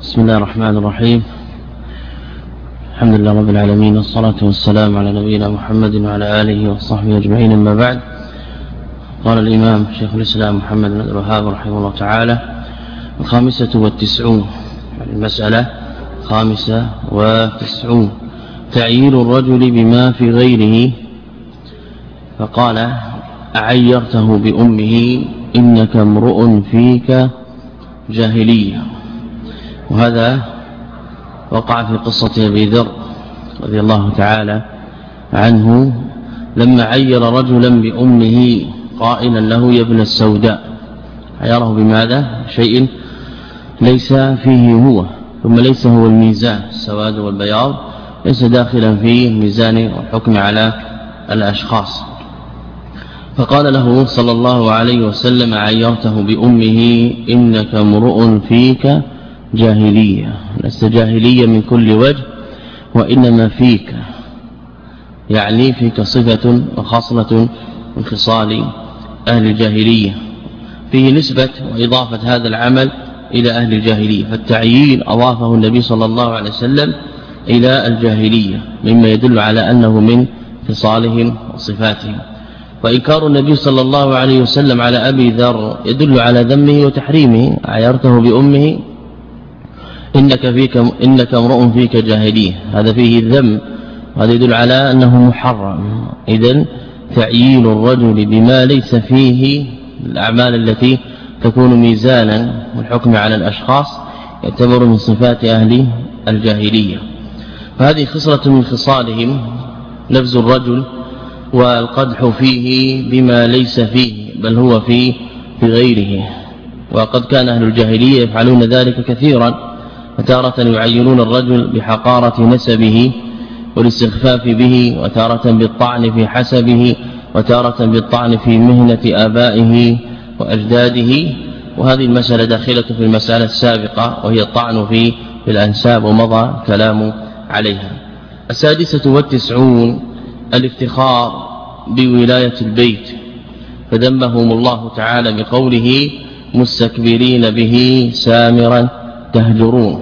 بسم الله الرحمن الرحيم. الحمد لله رب العالمين، والصلاة والسلام على نبينا محمد وعلى آله وصحبه أجمعين. أما بعد، قال الإمام شيخ الإسلام محمد بن عبد الوهاب رحمه الله تعالى: 95 المسألة 95 تعيير الرجل بما في غيره. فقال: أعيرته بأمه إنك امرؤ فيك جاهلية. وهذا وقع في قصة أبي ذر رضي الله تعالى عنه لما عير رجلا بأمه قائلا له: يا ابن السوداء. عيره بماذا؟ شيء ليس فيه هو، ثم ليس هو الميزان، السواد والبياض ليس داخلا في الميزان والحكم على الأشخاص. فقال له صلى الله عليه وسلم: عيرته بأمه إنك امرؤ فيك جاهلية. لست جاهلية من كل وجه، وإنما فيك يعني فيك صفة وخصلة من خصال أهل الجاهلية، فيه نسبة وإضافة هذا العمل إلى أهل الجاهلية. فالتعيين أضافه النبي صلى الله عليه وسلم إلى الجاهلية، مما يدل على أنه من خصالهم وصفاتهم. وإنكار النبي صلى الله عليه وسلم على أبي ذر يدل على ذمه وتحريمه. عيرته بأمه إنك امرؤ فيك جاهلية، هذا فيه الذم، وهذا يدل على أنه محرم. إذن تعيين الرجل بما ليس فيه الأعمال التي تكون ميزانا والحكم على الأشخاص يعتبر من صفات أهل الجاهلية. فهذه خصلة من خصالهم، نفز الرجل والقدح فيه بما ليس فيه، بل هو في غيره. وقد كان أهل الجاهلية يفعلون ذلك كثيرا، وتارة يعينون الرجل بحقارة نسبه والاستخفاف به، وتارة بالطعن في حسبه، وتارة بالطعن في مهنة آبائه وأجداده. وهذه المسألة داخلة في المسألة السابقة، وهي الطعن في الأنساب، ومضى كلام عليها. 96 الافتخار بولاية البيت، فذمهم الله تعالى بقوله: مستكبرين به سامرا تهجرون.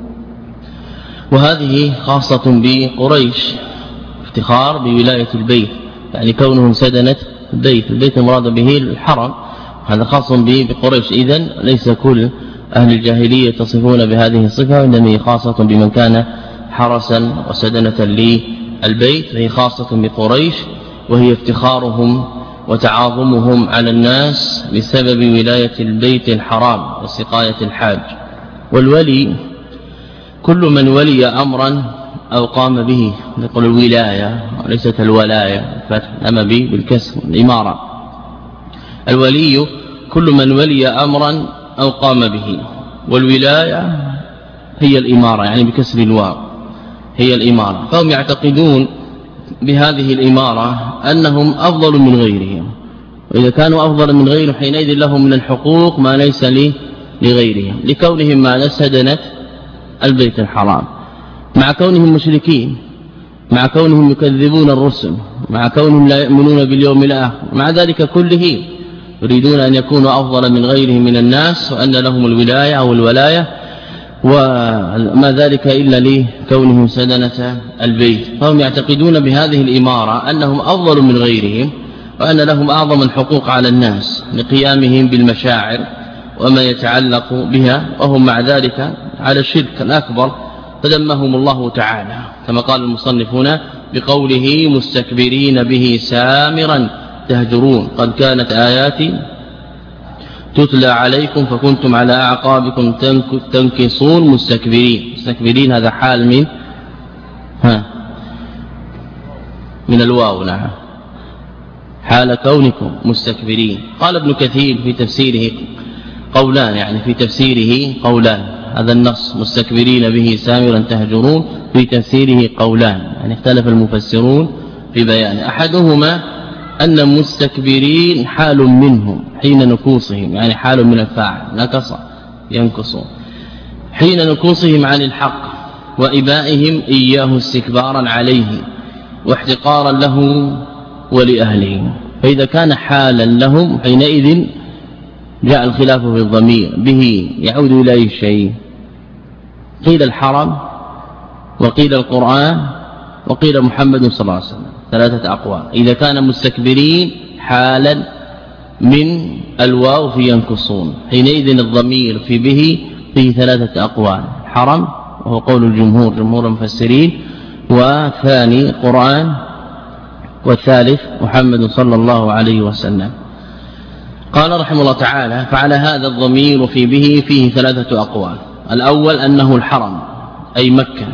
وهذه خاصة بقريش، افتخار بولاية البيت، يعني كونهم سدنة البيت المراد به الحرم، هذا خاص بقريش. إذن ليس كل أهل الجاهلية يتصفون بهذه الصفة، وإنما هي خاصة بمن كان حرسا وسدنة للبيت، فهي خاصة بقريش، وهي افتخارهم وتعاظمهم على الناس بسبب ولاية البيت الحرام وسقاية الحاج. والولي كل من ولي أمرا أو قام به، نقول الولاية وليست الولاية، فتح أما به بالكسر، الإمارة. الولي كل من ولي أمرا أو قام به، والولاية هي الإمارة، يعني بكسر الواو هي الإمارة. فهم يعتقدون بهذه الإمارة أنهم أفضل من غيرهم، وإذا كانوا أفضل من غيرهم حينئذ لهم من الحقوق ما ليس لغيرهم، لكونهم ما سدنت البيت الحرام، مع كونهم مشركين، مع كونهم يكذبون الرسل، مع كونهم لا يؤمنون باليوم الآخر. مع ذلك كله يريدون أن يكونوا أفضل من غيرهم من الناس، وأن لهم الولاية أو الولاية، وما ذلك إلا لكونهم سدنة البيت. فهم يعتقدون بهذه الإمارة أنهم أفضل من غيرهم، وأن لهم أعظم الحقوق على الناس لقيامهم بالمشاعر وما يتعلق بها، وهم مع ذلك على الشرك الأكبر. فذمهم الله تعالى كما قال المصنفون بقوله: مستكبرين به سامرا تهجرون. قد كانت آياتي تتلى عليكم فكنتم على أعقابكم تنكصون مستكبرين هذا حال من الواو، نعم، حال كونكم مستكبرين. قال ابن كثير في تفسيره قولان، يعني في تفسيره قولان، هذا النص مستكبرين به سامرا تهجرون في تفسيره قولان، يعني اختلف المفسرون في بيان. أحدهما أن مستكبرين حال منهم حين نكوصهم، يعني حال من الفاعل، نكص ينكص، حين نكوصهم عن الحق وإبائهم إياه استكبارا عليه واحتقارا له ولأهله. فإذا كان حالا لهم حينئذ جاء الخلاف في الضمير به يعود إلى أي شيء؟ قيل الحرم وقيل القرآن وقيل محمد صلى الله عليه وسلم، 3 أقوال. إذا كان مستكبرين حالا من الواو في ينكصون، حينئذ الضمير في به فيه 3 أقوال: حرم وهو قول الجمهور جمهور المفسرين، وثاني قرآن، والثالث محمد صلى الله عليه وسلم. قال رحمه الله تعالى: فعلى هذا الضمير في به فيه 3 أقوال. الأول أنه الحرم أي مكة،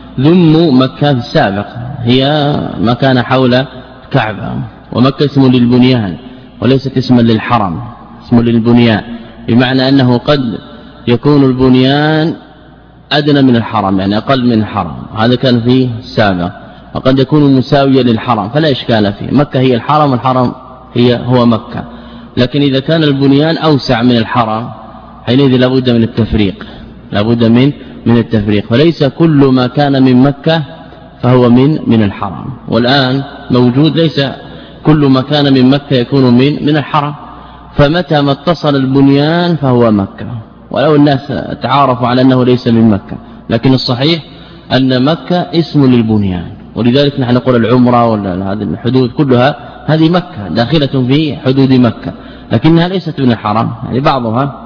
ذم مكة في السابق هي ما كان حول الكعبة، ومكة اسم للبنيان وليست اسما للحرم، اسم للبنيان، بمعنى أنه قد يكون البنيان أدنى من الحرم، يعني أقل من الحرم، هذا كان في السابق، وقد يكون مساويا للحرم فلا إشكال فيه. مكة هي الحرم والحرم هو مكة. لكن إذا كان البنيان أوسع من الحرم حينئذ لابد من التفريق، لابد من التفريق، فليس كل ما كان من مكة فهو من الحرم. والآن موجود ليس كل ما كان من مكة يكون من الحرم، فمتى ما اتصل البنيان فهو مكة، ولو الناس تعارفوا على أنه ليس من مكة، لكن الصحيح أن مكة اسم للبنيان. ولذلك نحن نقول العمرة ولا هذه الحدود كلها هذه مكة داخلة في حدود مكة، لكنها ليست من الحرم، يعني بعضها.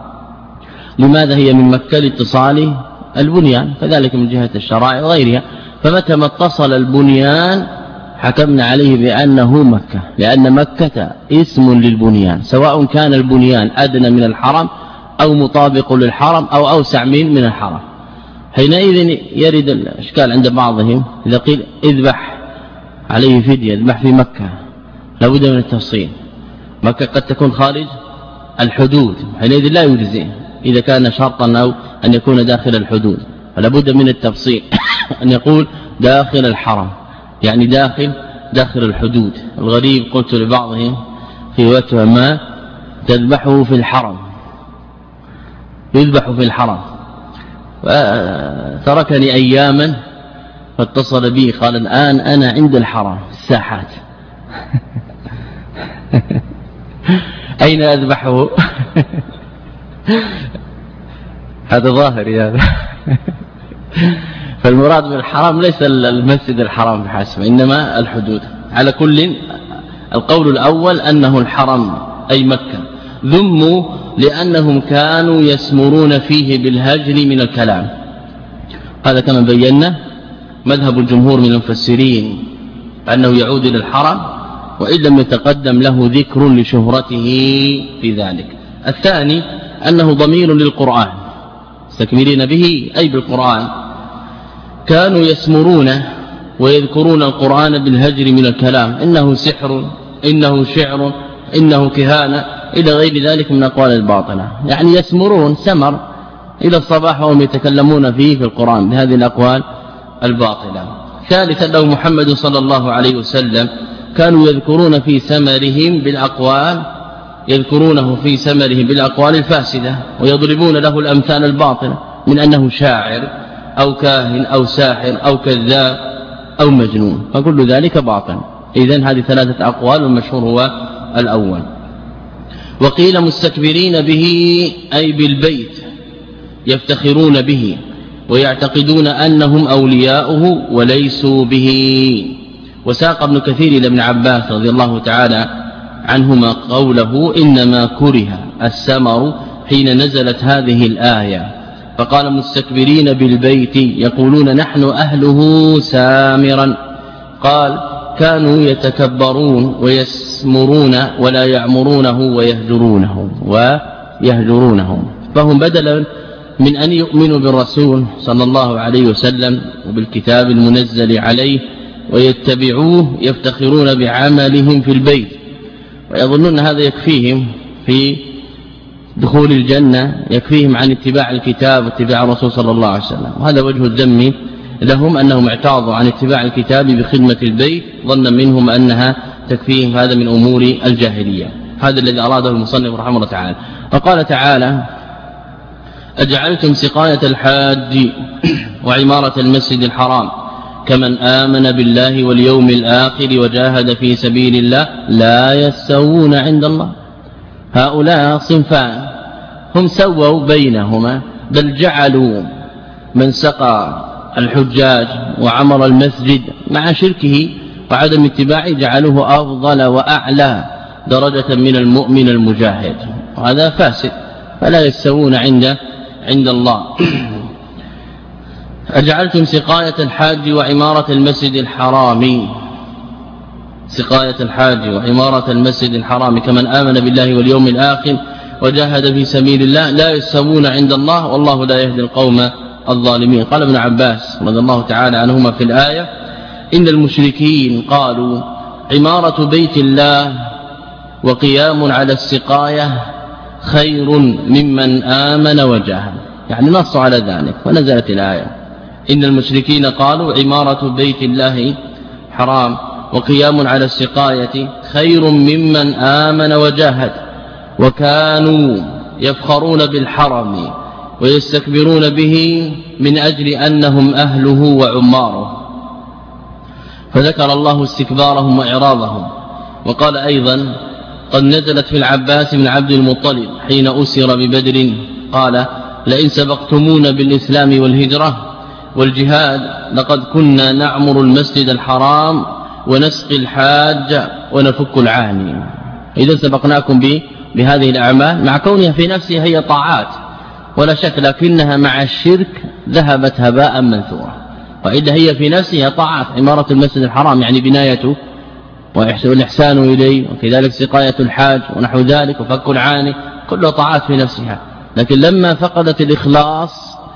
لماذا هي من مكة؟ لاتصال البنيان، كذلك من جهة الشرائع وغيرها. فمتى ما اتصل البنيان حكمنا عليه بأنه مكة، لأن مكة اسم للبنيان، سواء كان البنيان أدنى من الحرم أو مطابق للحرم أو أوسع من الحرم. حينئذ يرد الإشكال عند بعضهم إذا قيل اذبح عليه فدية، اذبح في مكة، لابد من التفصيل. مكة قد تكون خارج الحدود، حينئذ لا يجزئ إذا كان شرطا أو أن يكون داخل الحدود، فلابد من التفصيل أن يقول داخل الحرم، يعني داخل الحدود. الغريب قلت لبعضهم في وقتها: ما تذبحه في الحرم، يذبح في الحرم. فتركني أياما فاتصل بي قال: الآن أنا عند الحرم الساحات أين أذبحه؟ هذا ظاهري هذا. فالمراد بالحرم ليس المسجد الحرام بحسب، إنما الحدود. على كل القول الأول أنه الحرم أي مكة، ذموا لأنهم كانوا يسمرون فيه بالهجر من الكلام. هذا كما بينا مذهب الجمهور من المفسرين أنه يعود إلى الحرم، وإن لم يتقدم له ذكر لشهرته في ذلك. الثاني أنه ضمير للقرآن، مستكملين به أي بالقرآن، كانوا يسمرون ويذكرون القرآن بالهجر من الكلام، إنه سحر، إنه شعر، إنه كهانة، إلى غير ذلك من أقوال الباطلة، يعني يسمرون سمر إلى الصباح وهم يتكلمون فيه في القرآن بهذه الأقوال الباطلة. ثالثا له محمد صلى الله عليه وسلم، كانوا يذكرون في سمرهم بالأقوال، يذكرونه في سمره بالأقوال الفاسدة، ويضربون له الأمثال الباطلة من أنه شاعر أو كاهن أو ساحر أو كذاب أو مجنون، فكل ذلك باطل. إذن هذه 3 أقوال، والمشهور هو الأول. وقيل مستكبرين به أي بالبيت، يفتخرون به ويعتقدون أنهم أولياؤه وليسوا به. وساق ابن كثير إلى ابن عباس رضي الله تعالى عنهما قوله: إنما كره السمر حين نزلت هذه الآية، فقال: مستكبرين بالبيت يقولون نحن أهله سامرا. قال: كانوا يتكبرون ويسمرون ولا يعمرونه ويهجرونه. فهم بدلا من أن يؤمنوا بالرسول صلى الله عليه وسلم وبالكتاب المنزل عليه ويتبعوه، يفتخرون بعملهم في البيت، ويظنون هذا يكفيهم في دخول الجنة، يكفيهم عن اتباع الكتاب واتباع الرسول صلى الله عليه وسلم. وهذا وجه الذم لهم، أنهم اعتاضوا عن اتباع الكتاب بخدمة البيت ظنا منهم أنها تكفيهم، هذا من أمور الجاهلية. هذا الذي أراده المصنف رحمه الله تعالى. وقال تعالى: أجعلتم سقاية الحاج وعمارة المسجد الحرام كمن آمن بالله واليوم الآخر وجاهد في سبيل الله لا يستوون عند الله. هؤلاء صنفان هم سووا بينهما، بل جعلوا من سقى الحجاج وعمر المسجد مع شركه وعدم اتباعه جعلوه أفضل وأعلى درجة من المؤمن المجاهد، وهذا فاسد فلا يستوون عند الله. أجعلتم سقاية الحاج وعمارة المسجد الحرام، سقاية الحاج وعمارة المسجد الحرام كمن آمن بالله واليوم الآخر وجاهد في سبيل الله لا يستوون عند الله والله لا يهدي القوم الظالمين. قال ابن عباس رضي الله تعالى عنهما في الآية: إن المشركين قالوا عمارة بيت الله وقيام على السقاية خير ممن آمن وجاهد، يعني نص على ذلك ونزلت الآية: إن المشركين قالوا عمارة بيت الله حرام وقيام على السقاية خير ممن آمن وجاهد، وكانوا يفخرون بالحرم ويستكبرون به من أجل أنهم أهله وعماره. فذكر الله استكبارهم وإعراضهم. وقال أيضا: قد نزلت في العباس بن عبد المطلب حين أسر ببدر قال: لئن سبقتمونا بالإسلام والهجرة والجهاد لقد كنا نعمر المسجد الحرام ونسقي الحاج ونفك العاني. إذا سبقناكم بهذه الأعمال مع كونها في نفسها هي طاعات ولا شك، لكنها مع الشرك ذهبت هباء منثورا، وإذا هي في نفسها طاعات. عمارة المسجد الحرام يعني بنايته والإحسان إليه، وكذلك سقاية الحاج ونحو ذلك وفك العاني، كلها طاعات في نفسها. لكن لما فقدت الإخلاص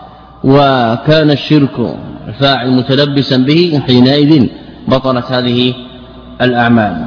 وكان الشرك الفاعل متلبسا به حينئذ بطلت هذه الأعمال.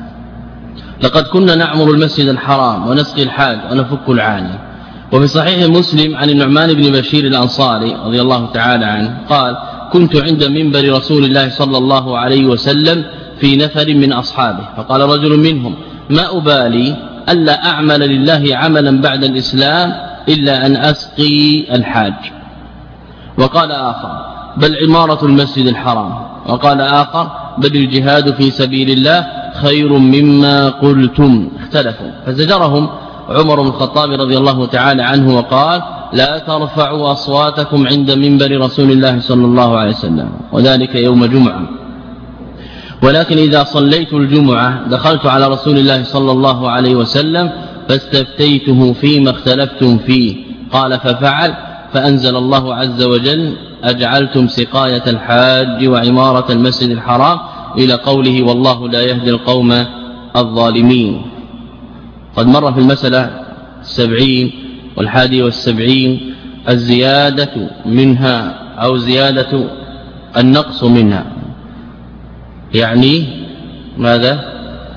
لقد كنا نعمر المسجد الحرام ونسقي الحاج ونفك العاني. وفي صحيح مسلم عن النعمان بن بشير الأنصاري رضي الله تعالى عنه قال: كنت عند منبر رسول الله صلى الله عليه وسلم في نفر من أصحابه، فقال رجل منهم: ما أبالي ألا أعمل لله عملا بعد الإسلام إلا أن أسقي الحاج. وقال آخر: بل عمارة المسجد الحرام. وقال آخر: بل الجهاد في سبيل الله خير مما قلتم. اختلفوا فزجرهم عمر بن الخطاب رضي الله تعالى عنه وقال: لا ترفعوا أصواتكم عند منبر رسول الله صلى الله عليه وسلم، وذلك يوم جمعة، ولكن إذا صليت الجمعة دخلت على رسول الله صلى الله عليه وسلم فاستفتيته فيما اختلفتم فيه، قال ففعل، فأنزل الله عز وجل: أجعلتم سقاية الحاج وعمارة المسجد الحرام إلى قوله: والله لا يهدي القوم الظالمين. قد مر في المسألة 70 و71 الزيادة منها أو زيادة النقص منها، يعني ماذا؟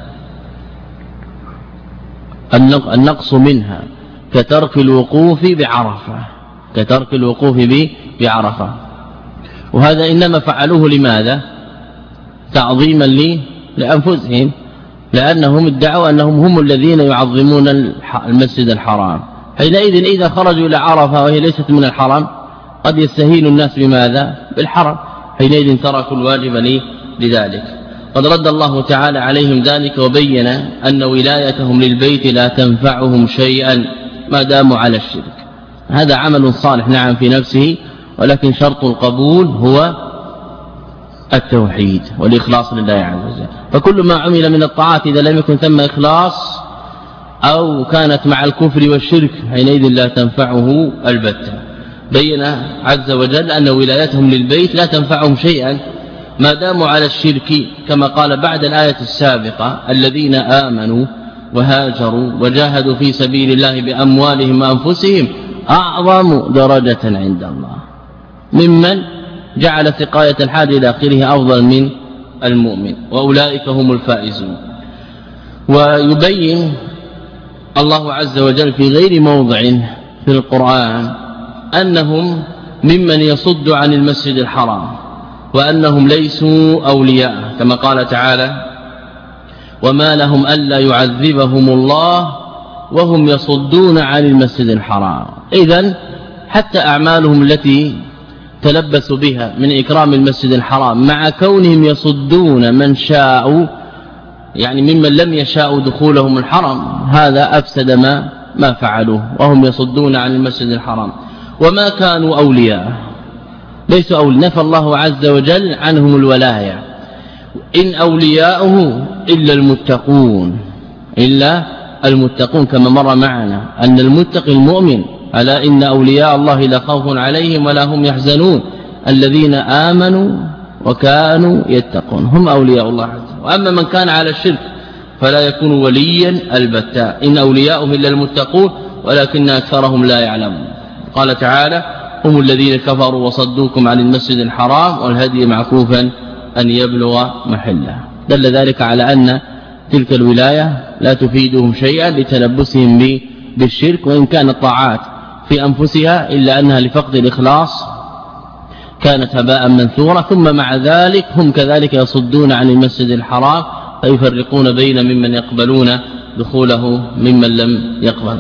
النقص منها كترك الوقوف بعرفة، كترك الوقوف بعرفة. وهذا إنما فعلوه لماذا؟ تعظيما لأنفسهم، لأنهم ادعوا أنهم هم الذين يعظمون المسجد الحرام. حينئذ إذا خرجوا إلى عرفة وهي ليست من الحرم قد يستهين الناس بماذا؟ بالحرم، حينئذ تركوا الواجب لذلك. قد رد الله تعالى عليهم ذلك وبين أن ولايتهم للبيت لا تنفعهم شيئا ما داموا على الشرك. هذا عمل صالح نعم في نفسه، ولكن شرط القبول هو التوحيد والإخلاص لله عز وجل. فكل ما عمل من الطاعات إذا لم يكن ثم إخلاص أو كانت مع الكفر والشرك حينئذ لا تنفعه البتة. بين عز وجل أن ولايتهم للبيت لا تنفعهم شيئا ما داموا على الشرك، كما قال بعد الآية السابقة: الذين آمنوا وهاجروا وجاهدوا في سبيل الله بأموالهم وأنفسهم أعظم درجة عند الله ممن جعل سقاية الحاج إلى آخره أفضل من المؤمن، وأولئك هم الفائزون. ويبين الله عز وجل في غير موضع في القرآن أنهم ممن يصد عن المسجد الحرام، وأنهم ليسوا أولياء، كما قال تعالى: وما لهم ألا يعذبهم الله وهم يصدون عن المسجد الحرام. إذن حتى أعمالهم التي تلبسوا بها من إكرام المسجد الحرام مع كونهم يصدون من شاءوا، يعني ممن لم يشاءوا دخولهم الحرم، هذا أفسد ما فعلوه، وهم يصدون عن المسجد الحرام. وما كانوا أولياء، ليسوا نفى الله عز وجل عنهم الولاية. إن أولياؤه إلا المتقون كما مر معنا أن المتقي المؤمن ألا إن أولياء الله لا خوف عليهم ولا هم يحزنون الذين آمنوا وكانوا يتقون هم أولياء الله عز وجل. وأما من كان على الشرك فلا يكون وليا البتة. إن أولياؤه إلا المتقون ولكن أكثرهم لا يعلمون. قال تعالى هم الذين كفروا وصدوكم عن المسجد الحرام والهدي معكوفا أن يبلغ محله. دل ذلك على أن تلك الولاية لا تفيدهم شيئا لتلبسهم بالشرك، وإن كانت طاعات في أنفسها إلا أنها لفقد الإخلاص كانت هباء منثورا. ثم مع ذلك هم كذلك يصدون عن المسجد الحرام فيفرقون بين ممن يقبلون دخوله ممن لم يقبل.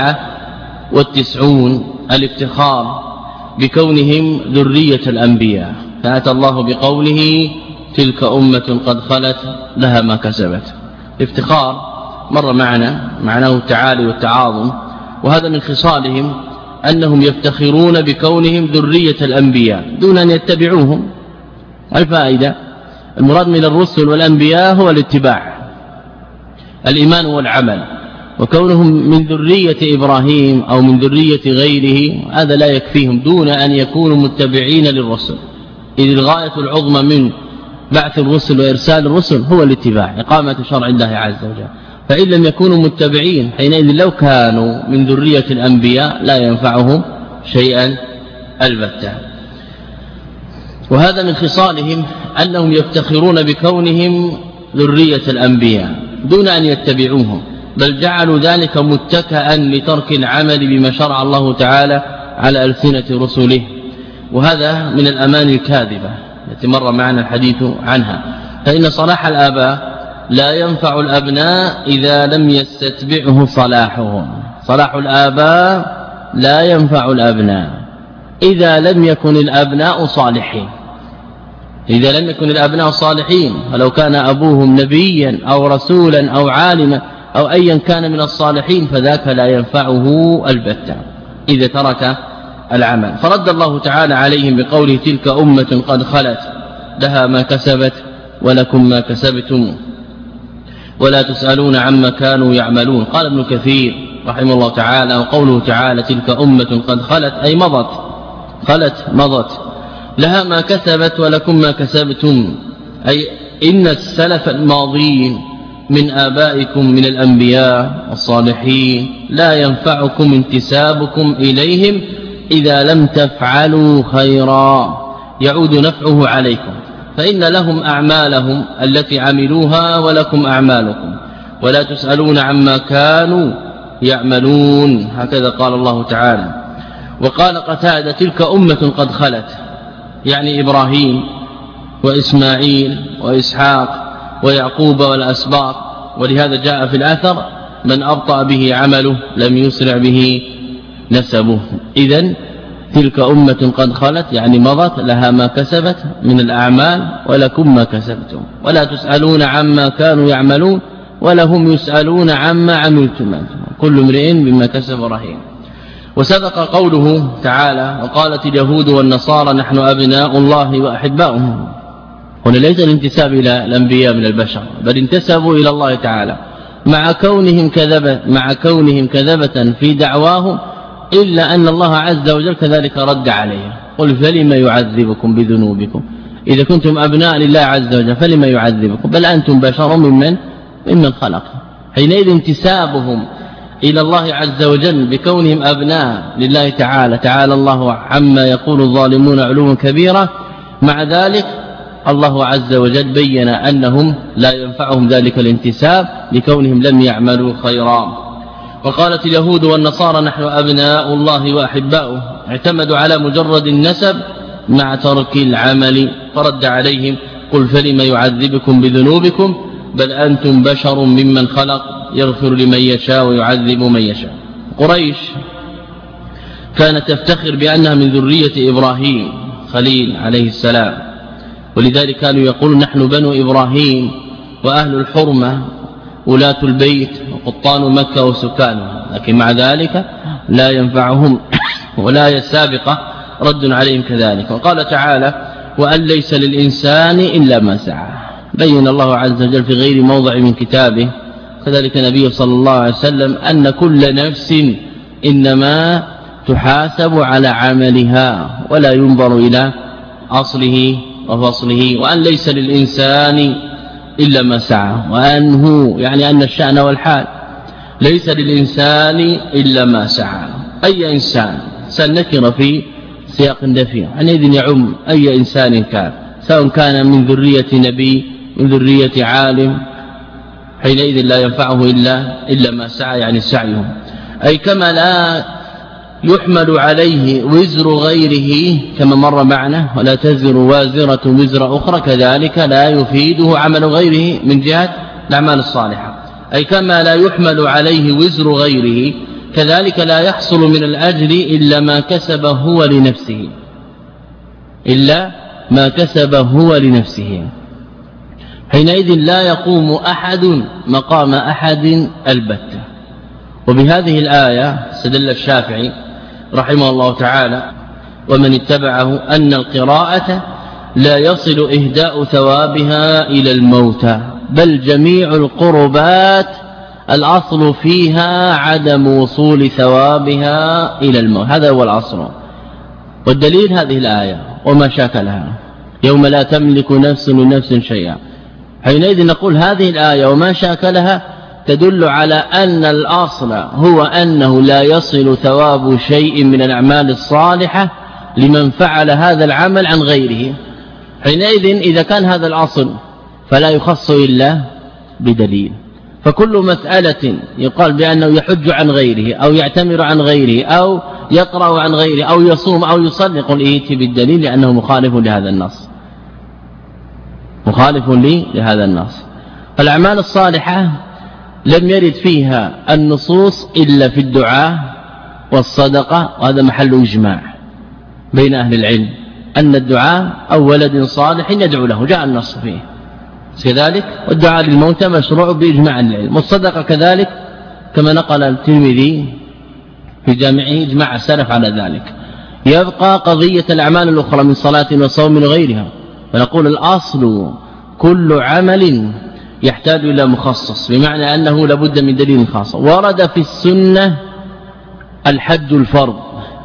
97 الافتخار بكونهم ذرية الأنبياء، فأتى الله بقوله تلك أمة قد خلت لها ما كسبت. الافتخار مر معنا معناه التعالي والتعاظم، وهذا من خصالهم أنهم يفتخرون بكونهم ذرية الأنبياء دون أن يتبعوهم. الفائدة المراد من الرسل والأنبياء هو الاتباع، الإيمان والعمل، وكونهم من ذرية إبراهيم أو من ذرية غيره هذا لا يكفيهم دون أن يكونوا متبعين للرسل، إذ الغاية العظمى من بعث الرسل وإرسال الرسل هو الاتباع، إقامة شرع الله عز وجل. فإن لم يكونوا متبعين حينئذ لو كانوا من ذرية الأنبياء لا ينفعهم شيئا البتة. وهذا من خصالهم أنهم يفتخرون بكونهم ذرية الأنبياء دون أن يتبعوهم، بل جعلوا ذلك متكئا لترك العمل بما شرع الله تعالى على ألسنة رسله. وهذا من الأماني الكاذبة التي مر معنا الحديث عنها. فإن صلاح الآباء لا ينفع الأبناء إذا لم يستتبعه صلاحهم. صلاح الآباء لا ينفع الأبناء إذا لم يكن الأبناء صالحين. إذا لم يكن الأبناء صالحين، ولو كان أبوهم نبيا أو رسولا أو عالما أو أيا كان من الصالحين فذاك لا ينفعه البتة إذا ترك العمل. فرد الله تعالى عليهم بقوله تلك أمة قد خلت لها ما كسبت ولكم ما كسبتم ولا تسألون عما كانوا يعملون. قال ابن كثير رحمه الله تعالى وقوله تعالى تلك أمة قد خلت أي مضت لها ما كسبت ولكم ما كسبتم، أي إن السلف الماضين من آبائكم من الأنبياء الصالحين لا ينفعكم انتسابكم إليهم إذا لم تفعلوا خيرا يعود نفعه عليكم، فإن لهم أعمالهم التي عملوها ولكم أعمالكم ولا تسألون عما كانوا يعملون. هكذا قال الله تعالى. وقال قتادة تلك أمة قد خلت، يعني إبراهيم وإسماعيل وإسحاق ويعقوب والأسباط. ولهذا جاء في الأثر من أبطأ به عمله لم يسرع به نسبه. إذن تلك أمة قد خلت يعني مضت لها ما كسبت من الأعمال ولكم ما كسبتم ولا تسألون عما كانوا يعملون ولهم يسألون عما عملتم كل امرئ بما كسب رهين. وسبق قوله تعالى وقالت اليهود والنصارى نحن أبناء الله وأحباؤه. هنا ليس الانتساب إلى الأنبياء من البشر بل انتسبوا إلى الله تعالى مع كونهم كذبة في دعواهم، إلا أن الله عز وجل كذلك رد عليهم قل فلما يعذبكم بذنوبكم إذا كنتم أبناء لله عز وجل فلما يعذبكم بل أنتم بشر ممن خلق. حينئذ انتسابهم إلى الله عز وجل بكونهم أبناء لله تعالى الله عما يقول الظالمون علوا كبيرا. مع ذلك الله عز وجل بين أنهم لا ينفعهم ذلك الانتساب لكونهم لم يعملوا خيرا. وقالت اليهود والنصارى نحن أبناء الله وأحباؤه، اعتمدوا على مجرد النسب مع ترك العمل، فرد عليهم قل فلم يعذبكم بذنوبكم بل أنتم بشر ممن خلق يغفر لمن يشاء ويعذب من يشاء. قريش كانت تفتخر بأنها من ذرية إبراهيم خليل عليه السلام، ولذلك كانوا يقولون نحن بنو إبراهيم وأهل الحرمة ولاة البيت وقطان مكة وسكانها، لكن مع ذلك لا ينفعهم ولا السابقة رد عليهم كذلك. وقال تعالى وأن ليس للإنسان إلا ما سعى. بين الله عز وجل في غير موضع من كتابه كذلك النبي صلى الله عليه وسلم أن كل نفس إنما تحاسب على عملها ولا ينظر إلى أصله وفصله. وأن ليس للإنسان إلا ما سعى، وأنه يعني أن الشأن والحال ليس للإنسان إلا ما سعى. أي إنسان سنكر في سياق نفي حينئذ يعم أي إنسان كان، سواء كان من ذرية نبي من ذرية عالم، حينئذ لا ينفعه إلا ما سعى يعني سعيه. أي كما لا يحمل عليه وزر غيره كما مر معنا ولا تزر وازرة وزر أخرى، كذلك لا يفيده عمل غيره من جهة الأعمال الصالحة. أي كما لا يحمل عليه وزر غيره كذلك لا يحصل من الأجر إلا ما كسب هو لنفسه، إلا ما كسب هو لنفسه. حينئذ لا يقوم أحد مقام أحد البتة. وبهذه الآية استدل الشافعي رحمه الله تعالى ومن اتبعه أن القراءة لا يصل إهداء ثوابها إلى الموتى، بل جميع القربات الأصل فيها عدم وصول ثوابها إلى الموت، هذا هو الأصل. والدليل هذه الآية وما شاكلها يوم لا تملك نفس لنفس شيئا. حينئذ نقول هذه الآية وما شاكلها تدل على أن الأصل هو أنه لا يصل ثواب شيء من الأعمال الصالحة لمن فعل هذا العمل عن غيره. حينئذ إذا كان هذا الأصل فلا يخص إلا بدليل. فكل مسألة يقال بأنه يحج عن غيره أو يعتمر عن غيره أو يقرأ عن غيره أو يصوم أو يصلي قل ائتي بالدليل لأنه مخالف لهذا النص، مخالف لهذا النص. الأعمال الصالحة لم يرد فيها النصوص إلا في الدعاء والصدقة، وهذا محل إجماع بين أهل العلم أن الدعاء أو ولد صالح يدعو له جاء النص فيه كذلك، والدعاء للموتى مشروع بإجماع العلم، والصدقة كذلك كما نقل الترمذي في جامعه إجماع السلف على ذلك. يبقى قضية الأعمال الأخرى من صلاة وصوم وغيرها، فنقول الأصل كل عمل يحتاج إلى مخصص، بمعنى أنه لابد من دليل خاص. ورد في السنة الحج الفرض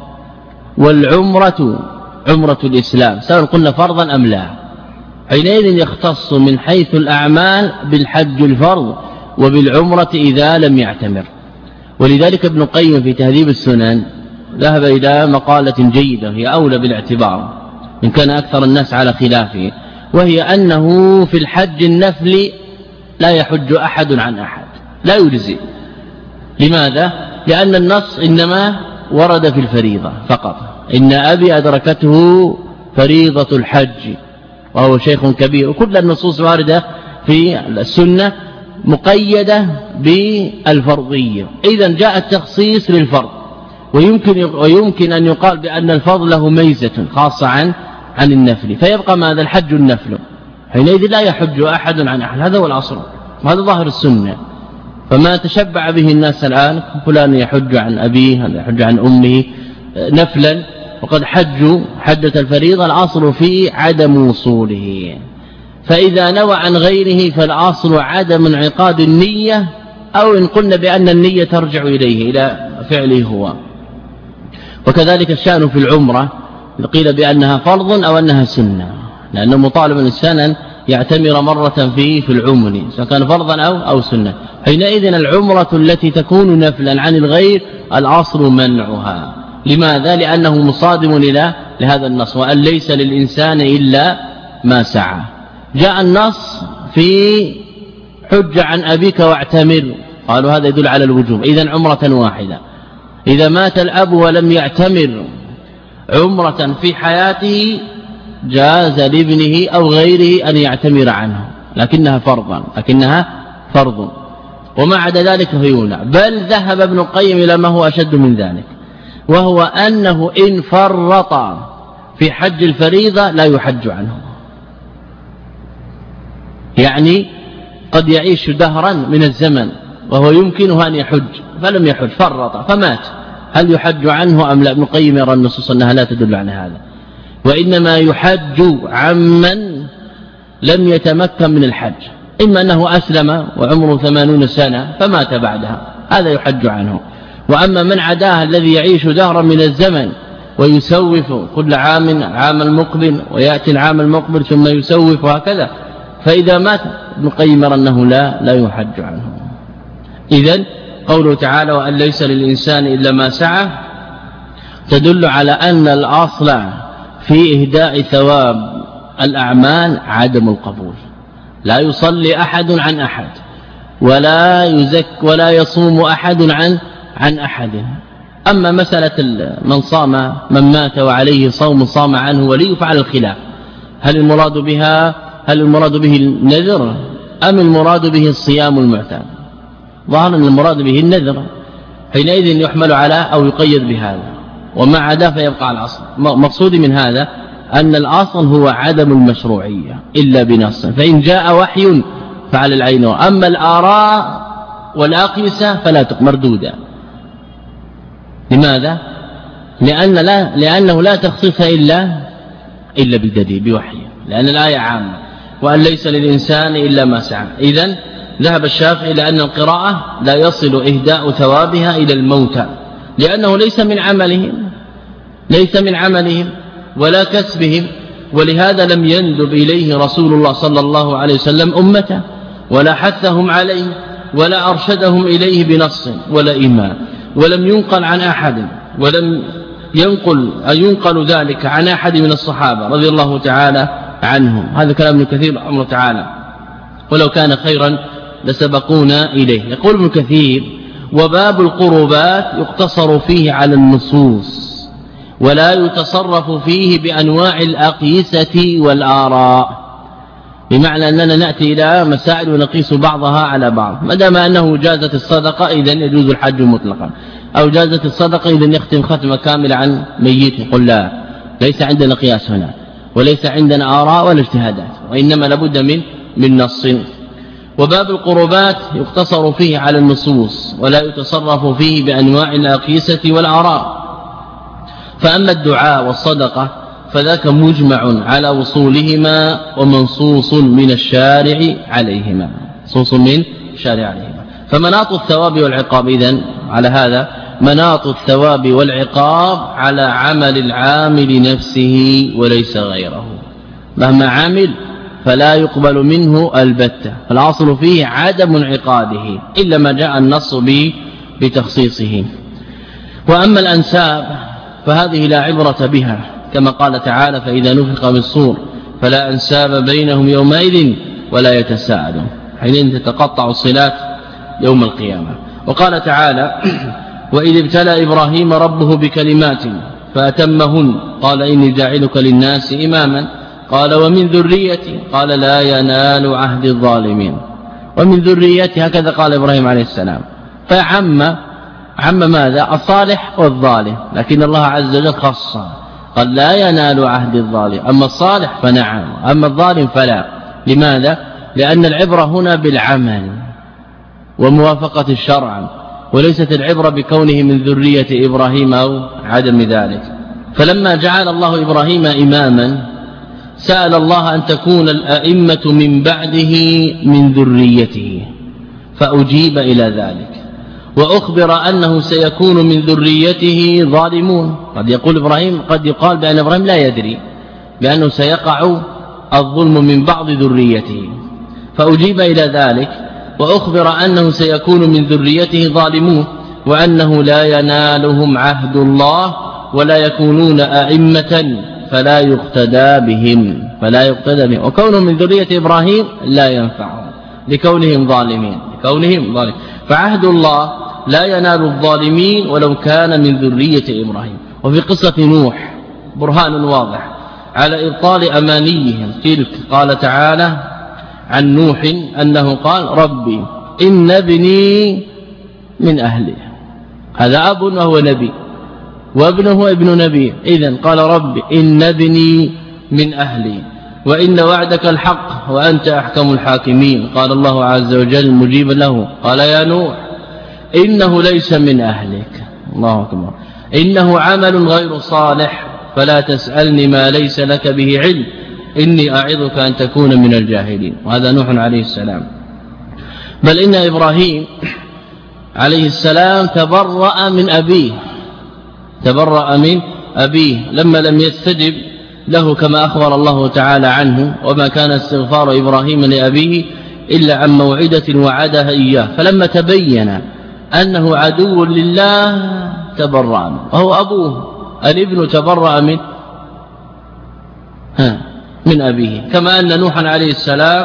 والعمرة عمرة الإسلام سواء قلنا فرضا أم لا، حينئذ يختص من حيث الأعمال بالحج الفرض وبالعمرة إذا لم يعتمر. ولذلك ابن القيم في تهذيب السنن ذهب إلى مقالة جيدة هي أولى بالاعتبار إن كان أكثر الناس على خلافه، وهي أنه في الحج النفل لا يحج أحد عن أحد، لا يجزي. لماذا؟ لأن النص إنما ورد في الفريضة فقط، إن أبي أدركته فريضة الحج وهو شيخ كبير، وكل النصوص واردة في السنة مقيدة بالفرضية. إذن جاء التخصيص للفرض، ويمكن أن يقال بأن الفرض له ميزة خاصة عن النفل، فيبقى ماذا؟ الحج النفل، حينئذ لا يحج أحد عن أحد، هذا هو الأصل وهذا ظاهر السنة. فما تشبع به الناس الآن فلان يحج عن أبيه هذا يحج عن أمه نفلا، وقد حجة الفريضة الأصل في عدم وصوله. فإذا نوى عن غيره فالأصل عدم انعقاد النية، أو إن قلنا بأن النية ترجع إليه إلى فعله هو. وكذلك الشأن في العمرة قيل بأنها فرض أو أنها سنة، لأنه مطالب الإنسان يعتمر مرة في العمر سواء كان فرضا أو سنة. حينئذ العمرة التي تكون نفلا عن الغير الأصل منعها. لماذا؟ لأنه مصادم لهذا النص وأن ليس للإنسان إلا ما سعى. جاء النص في حج عن أبيك واعتمر، قالوا هذا يدل على الوجوب، إذن عمرة واحدة. إذا مات الأب ولم يعتمر عمرة في حياته جاز لابنه أو غيره أن يعتمر عنه، لكنها فرض، وما عدا ذلك فيمنع. بل ذهب ابن القيم إلى ما هو أشد من ذلك، وهو أنه إن فرط في حج الفريضة لا يحج عنه. يعني قد يعيش دهرا من الزمن وهو يمكنه أن يحج فلم يحج، فرط فمات هل يحج عنه أم لا؟ ابن القيم يرى النصوص أنها لا تدل على هذا، وإنما يحج عمن لم يتمكن من الحج، إما أنه أسلم وعمره 80 سنة فمات بعدها، هذا يحج عنه. وأما من عداه الذي يعيش دهرا من الزمن ويسوف كل عام المقبل ويأتي العام المقبل ثم يسوف هكذا، فإذا مات ابن القيم يرى أنه لا يحج عنه. إذن قوله تعالى وأن ليس للإنسان إلا ما سعى تدل على أن الأصل في إهداء ثواب الأعمال عدم القبول، لا يصلي أحد عن أحد ولا يزك ولا يصوم أحد عن أحد. أما مسألة من مات وعليه صوم صام عنه ولي فعل الخلاف، هل المراد به النذر أم المراد به الصيام المعتاد؟ ظاهر أن المراد به النذر، حينئذ يحمل على أو يقيد بهذا، وما عدا فيبقى على الأصل. مقصود من هذا أن الأصل هو عدم المشروعية إلا بنص، فإن جاء وحي فعلى العين، أما الآراء والأقيسة فلا مردودة. لماذا؟ لأنه لا تخصيص إلا بدليل بوحي، لأن الآية عامة وأن ليس للإنسان إلا ما سعى. إذن ذهب الشافعي إلى أن القراءة لا يصل إهداء ثوابها إلى الموتى، لأنه ليس من عملهم ولا كسبهم، ولهذا لم يندب إليه رسول الله صلى الله عليه وسلم أمته ولا حثهم عليه ولا أرشدهم إليه بنص ولا إيمان، ولم ينقل عن أحد، ولم ينقل ذلك عن أحد من الصحابة رضي الله تعالى عنهم. هذا كلام ابن كثير رحمه الله تعالى، ولو كان خيرا لسبقونا إليه. يقول ابن كثير وباب القربات يقتصر فيه على النصوص ولا يتصرف فيه بأنواع الأقيسة والآراء، بمعنى أننا نأتي إلى مسائل ونقيس بعضها على بعض. ما دام أنه جازت الصدقة إذن يجوز الحج مطلقا، أو جازت الصدقة إذن يختم ختمة كاملة عن ميت. قل لا، ليس عندنا قياس هنا وليس عندنا آراء ولا اجتهادات، وإنما لابد من نص. وباب القربات يقتصر فيه على النصوص ولا يتصرف فيه بأنواع الأقيسة والآراء. فأما الدعاء والصدقة فذاك مجمع على وصولهما ومنصوص من الشارع عليهما، فمناط الثواب والعقاب إذن على هذا مناط الثواب والعقاب على عمل العامل نفسه وليس غيره، مهما عمل فلا يقبل منه البتة، فالأصل فيه عدم انعقاده إلا ما جاء النص بتخصيصه. وأما الأنساب فهذه لا عبرة بها، كما قال تعالى فإذا نفخ بالصور فلا أنساب بينهم يومئذ ولا يتساءلون، حينئذ تتقطع الصلات يوم القيامة. وقال تعالى وإذ ابتلى إبراهيم ربه بكلمات فأتمهن قال إني جاعلك للناس إماما قال ومن ذريتي قال لا ينال عهد الظالمين. ومن ذريتي هكذا قال إبراهيم عليه السلام، فعم ماذا؟ الصالح والظالم، لكن الله عز وجل خصه قال لا ينال عهد الظالم، أما الصالح فنعم أما الظالم فلا. لماذا؟ لأن العبرة هنا بالعمل وموافقة الشرع، وليست العبرة بكونه من ذرية إبراهيم أو عدم ذلك. فلما جعل الله إبراهيم إماما سأل الله أن تكون الأئمة من بعده من ذريته، فأجيب إلى ذلك، وأخبر أنه سيكون من ذريته ظالمون. قد يقال بأن إبراهيم لا يدري بأنه سيقع الظلم من بعض ذريته، فأجيب إلى ذلك وأخبر أنه سيكون من ذريته ظالمون، وأنه لا ينالهم عهد الله ولا يكونون أئمة فلا يقتدى بهم وكونهم من ذرية إبراهيم لا ينفعهم لكونهم ظالمين. فعهد الله لا ينال الظالمين ولو كان من ذرية إبراهيم. وفي قصة نوح برهان واضح على إبطال أمانيهم تلك. قال تعالى عن نوح أنه قال ربي إن ابني من أهلي، هذا أب وهو نبي وابنه ابن نبي، إذن قال ربي إن ابني من أهلي وإن وعدك الحق وأنت أحكم الحاكمين. قال الله عز وجل مجيبا له قال يا نوح إنه ليس من أهلك الله أكبر. إنه عمل غير صالح فلا تسألني ما ليس لك به علم إني أعظك أن تكون من الجاهلين. وهذا نوح عليه السلام. بل إن إبراهيم عليه السلام تبرأ من أبيه لما لم يستجب له كما أخبر الله تعالى عنه. وما كان استغفار إبراهيم لأبيه إلا عن موعدة وعدها إياه فلما تبين أنه عدو لله تبرأ منه. وهو أبوه الابن تبرأ من أبيه كما أن نوحا عليه السلام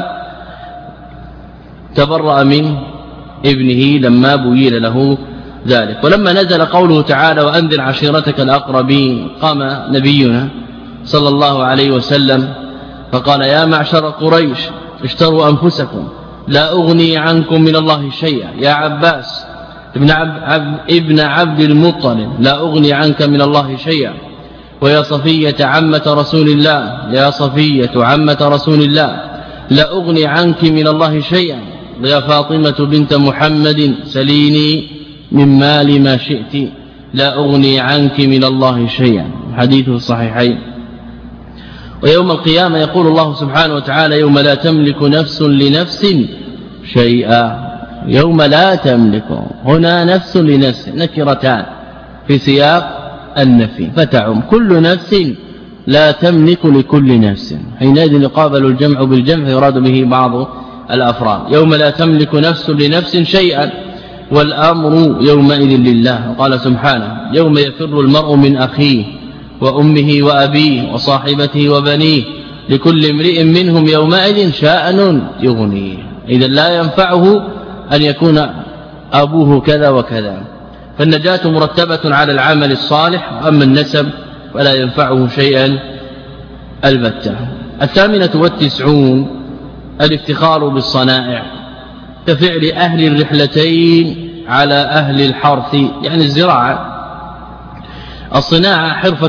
تبرأ من ابنه لما بين له ذلك. ولما نزل قوله تعالى وأنذر عشيرتك الأقربين قام نبينا صلى الله عليه وسلم فقال يا معشر قريش اشتروا أنفسكم لا أغني عنكم من الله شيئا يا عباس ابن عبد المطلب لا أغني عنك من الله شيئا ويا صفية عمة رسول الله يا صفية عمة رسول الله لا أغني عنك من الله شيئا ويا فاطمة بنت محمد سليني من مال ما شئت لا أغني عنك من الله شيئا. حديث الصحيحين. ويوم القيامة يقول الله سبحانه وتعالى يوم لا تملك نفس لنفس شيئا. يوم لا تملك هنا نفس لنفس نكرتان في سياق النفي فتعم كل نفس لا تملك لكل نفس. حينئذ يقابل الجمع بالجمع يراد به بعض الأفراد. يوم لا تملك نفس لنفس شيئا والأمر يومئذ لله. قال سبحانه يوم يفر المرء من أخيه وأمه وأبيه وصاحبته وبنيه لكل امرئ منهم يومئذ شأن يغنيه. إذا لا ينفعه أن يكون أبوه كذا وكذا. فالنجاة مرتبة على العمل الصالح. أما النسب فلا ينفعه شيئا البتة. 98 الافتخار بالصنائع كفعل أهل الرحلتين على أهل الحرث يعني الزراعة. الصناعة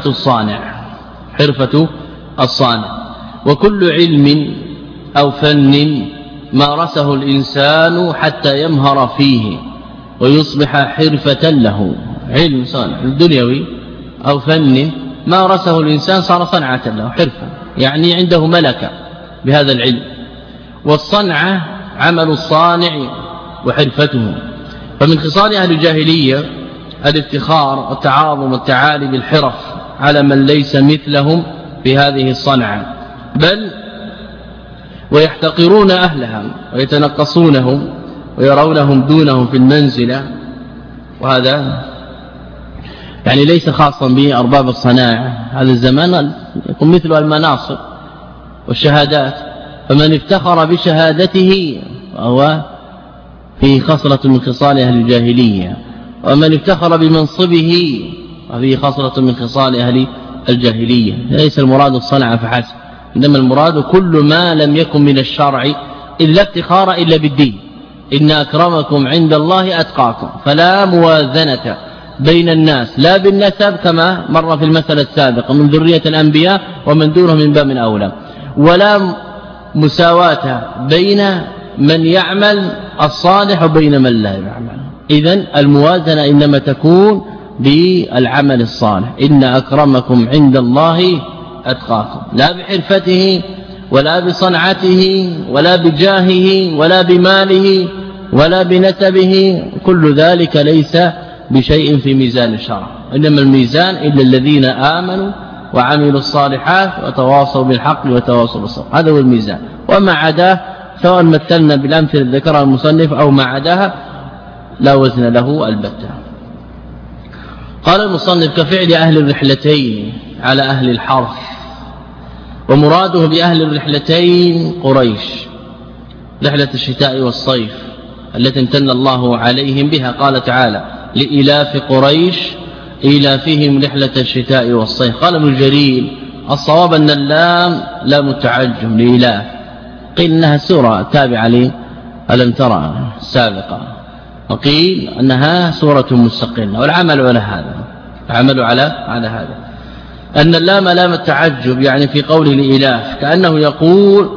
حرفة الصانع وكل علم أو فن مارسه الإنسان حتى يمهر فيه ويصبح حرفة له. علم صانع الدنيوي أو فن مارسه الإنسان صار صنعة له حرفة يعني عنده ملكة بهذا العلم. والصنعة عمل الصانع وحرفته. فمن خصال أهل الجاهلية الافتخار والتعاظم والتعالي بالحرف على من ليس مثلهم في هذه الصنعة بل ويحتقرون أهلها ويتنقصونهم ويرونهم دونهم في المنزلة. وهذا يعني ليس خاصا بأرباب الصناعة. هذا الزمان يكون مثل المناصب والشهادات. فمن افتخر بشهادته وهو في خصلة من خصال أهل الجاهلية ومن افتخر بمنصبه وفيه خصلة من خصال أهل الجاهلية. ليس المراد الصنعة فحسب إنما المراد كل ما لم يكن من الشرع إلا افتخار إلا بالدين. إن أكرمكم عند الله أتقاكم. فلا موازنة بين الناس لا بالنسب كما مر في المثل السابق من ذرية الأنبياء ومن دونهم من باب أولى ولا مساواة بين من يعمل الصالح وبين من لا يعمل. إذن الموازنة إنما تكون بالعمل الصالح. إن أكرمكم عند الله أتقاكم لا بحرفته ولا بصنعته ولا بجاهه ولا بماله ولا بنسبه. كل ذلك ليس بشيء في ميزان الشرع. إنما الميزان إلا الذين آمنوا وعملوا الصالحات وتواصوا بالحق وتواصوا بالصبر. هذا هو الميزان. وما عداه سواء مثلنا بالأمثلة التي ذكرها المصنف أو ما عداها لا وزن له البتة. قال المصنف كفعل أهل الرحلتين على أهل الحرث. ومراده بأهل الرحلتين قريش رحلة الشتاء والصيف التي امتن الله عليهم بها. قال تعالى لإلاف قريش إلافهم رحلة الشتاء والصيف. قال ابن جرير الصواب أن اللام لام التعجب لإلاف. قيل إنها سورة تابعة لألم ترى السابقة وقيل أنها سورة مستقلة. والعمل على هذا العمل على هذا أن اللام لام التعجب يعني في قوله لإلاف كأنه يقول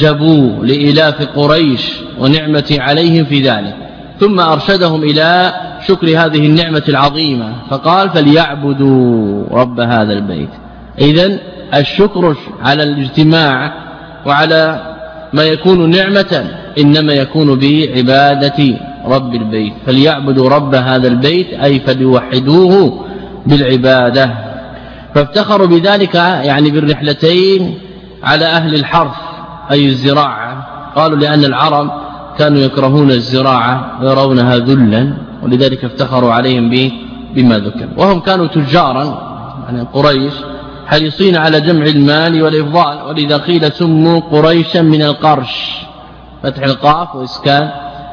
اعجبوا لإلاف قريش ونعمتي عليهم في ذلك. ثم أرشدهم إلى شكر هذه النعمة العظيمة فقال فليعبدوا رب هذا البيت. إذن الشكر على الاجتماع وعلى ما يكون نعمة إنما يكون بعبادة رب البيت. فليعبدوا رب هذا البيت أي فليوحدوه بالعبادة. فافتخروا بذلك يعني بالرحلتين على أهل الحرث أي الزراعة. قالوا لأن العرب كانوا يكرهون الزراعة ويرونها ذلا ولذلك افتخروا عليهم بما ذكر. وهم كانوا تجارا يعني قريش حريصين على جمع المال والإفضال ولذا قيل سموا قريشا من القرش فتح القاف وإسكان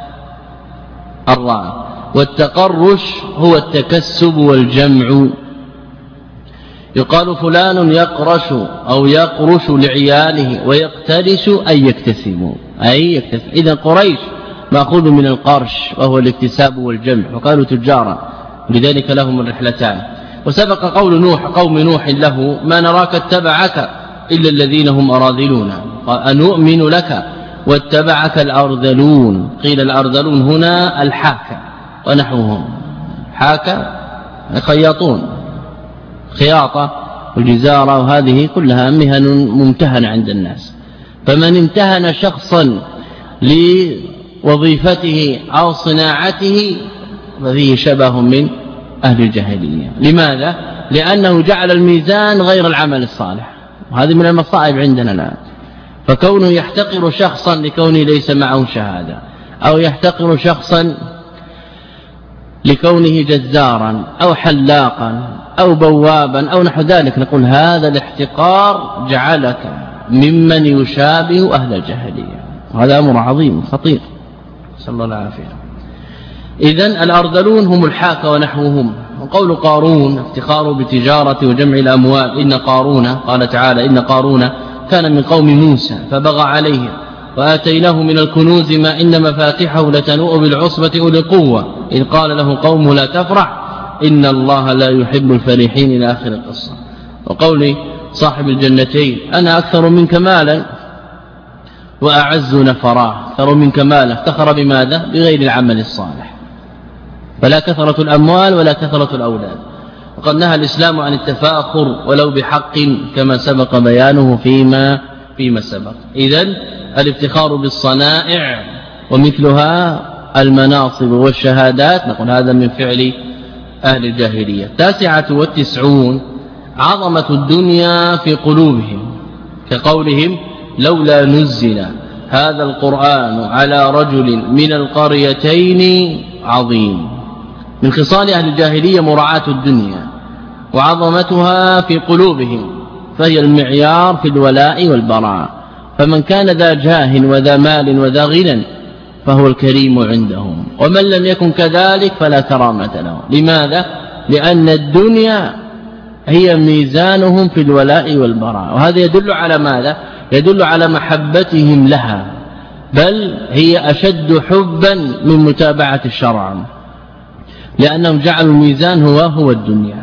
الراء. والتقرش هو التكسب والجمع. يقال فلان يقرش أو يقرش لعياله ويقترش أي يكتسب إذا قريش مأخوذ من القرش وهو الاكتساب والجمع وقالوا تجارا لذلك لهم الرحلتان. وسبق قول نوح قوم نوح له ما نراك اتبعك إلا الذين هم أراذلون أنؤمن لك واتبعك الأرذلون. قيل الأرذلون هنا الحاكة ونحوهم حاكة خياطون خياطة والجزارة وهذه كلها مهن ممتهنة عند الناس. فمن امتهن شخصا لوظيفته أو صناعته ففيه شبه من أهل الجاهلية. لماذا؟ لأنه جعل الميزان غير العمل الصالح وهذه من المصائب عندنا الآن. فكونه يحتقر شخصا لكونه ليس معه شهادة أو يحتقر شخصا لكونه جزارا أو حلاقا أو بوابا أو نحو ذلك نقول هذا الاحتقار جعلك ممن يشابه أهل الجاهلية وهذا أمر عظيم خطير صلى الله العافية. إذن الأرذلون هم الحاكة ونحوهم. وقول قارون افتخار بتجارة وجمع الأموال إن قارون قال تعالى إن قارون كان من قوم موسى فبغى عليه وآتيناه من الكنوز ما إن مفاتحه لتنوء بالعصبة أولي القوة إذ قال له قومه لا تفرح إن الله لا يحب الفرحين إلى آخر القصة. وقول صاحب الجنتين أنا أكثر منك مالا وأعز نفرا. أكثر منك مالا افتخر بماذا؟ بغير العمل الصالح. فلا كثرة الأموال ولا كثرة الأولاد. وقد نهى الإسلام عن التفاخر ولو بحق كما سبق بيانه فيما سبق. إذن الافتخار بالصنائع ومثلها المناصب والشهادات نقول هذا من فعل أهل الجاهلية. 99 عظمة الدنيا في قلوبهم كقولهم لولا نزل هذا القرآن على رجل من القريتين عظيم. من خصال أهل الجاهلية مراعاة الدنيا وعظمتها في قلوبهم فهي المعيار في الولاء والبراء. فمن كان ذا جاه وذا مال وذا غنى فهو الكريم عندهم ومن لم يكن كذلك فلا كرامة له. لماذا؟ لأن الدنيا هي ميزانهم في الولاء والبراء وهذا يدل على ماذا؟ يدل على محبتهم لها بل هي أشد حبا من متابعة الشرع لأنهم جعلوا الميزان هو الدنيا.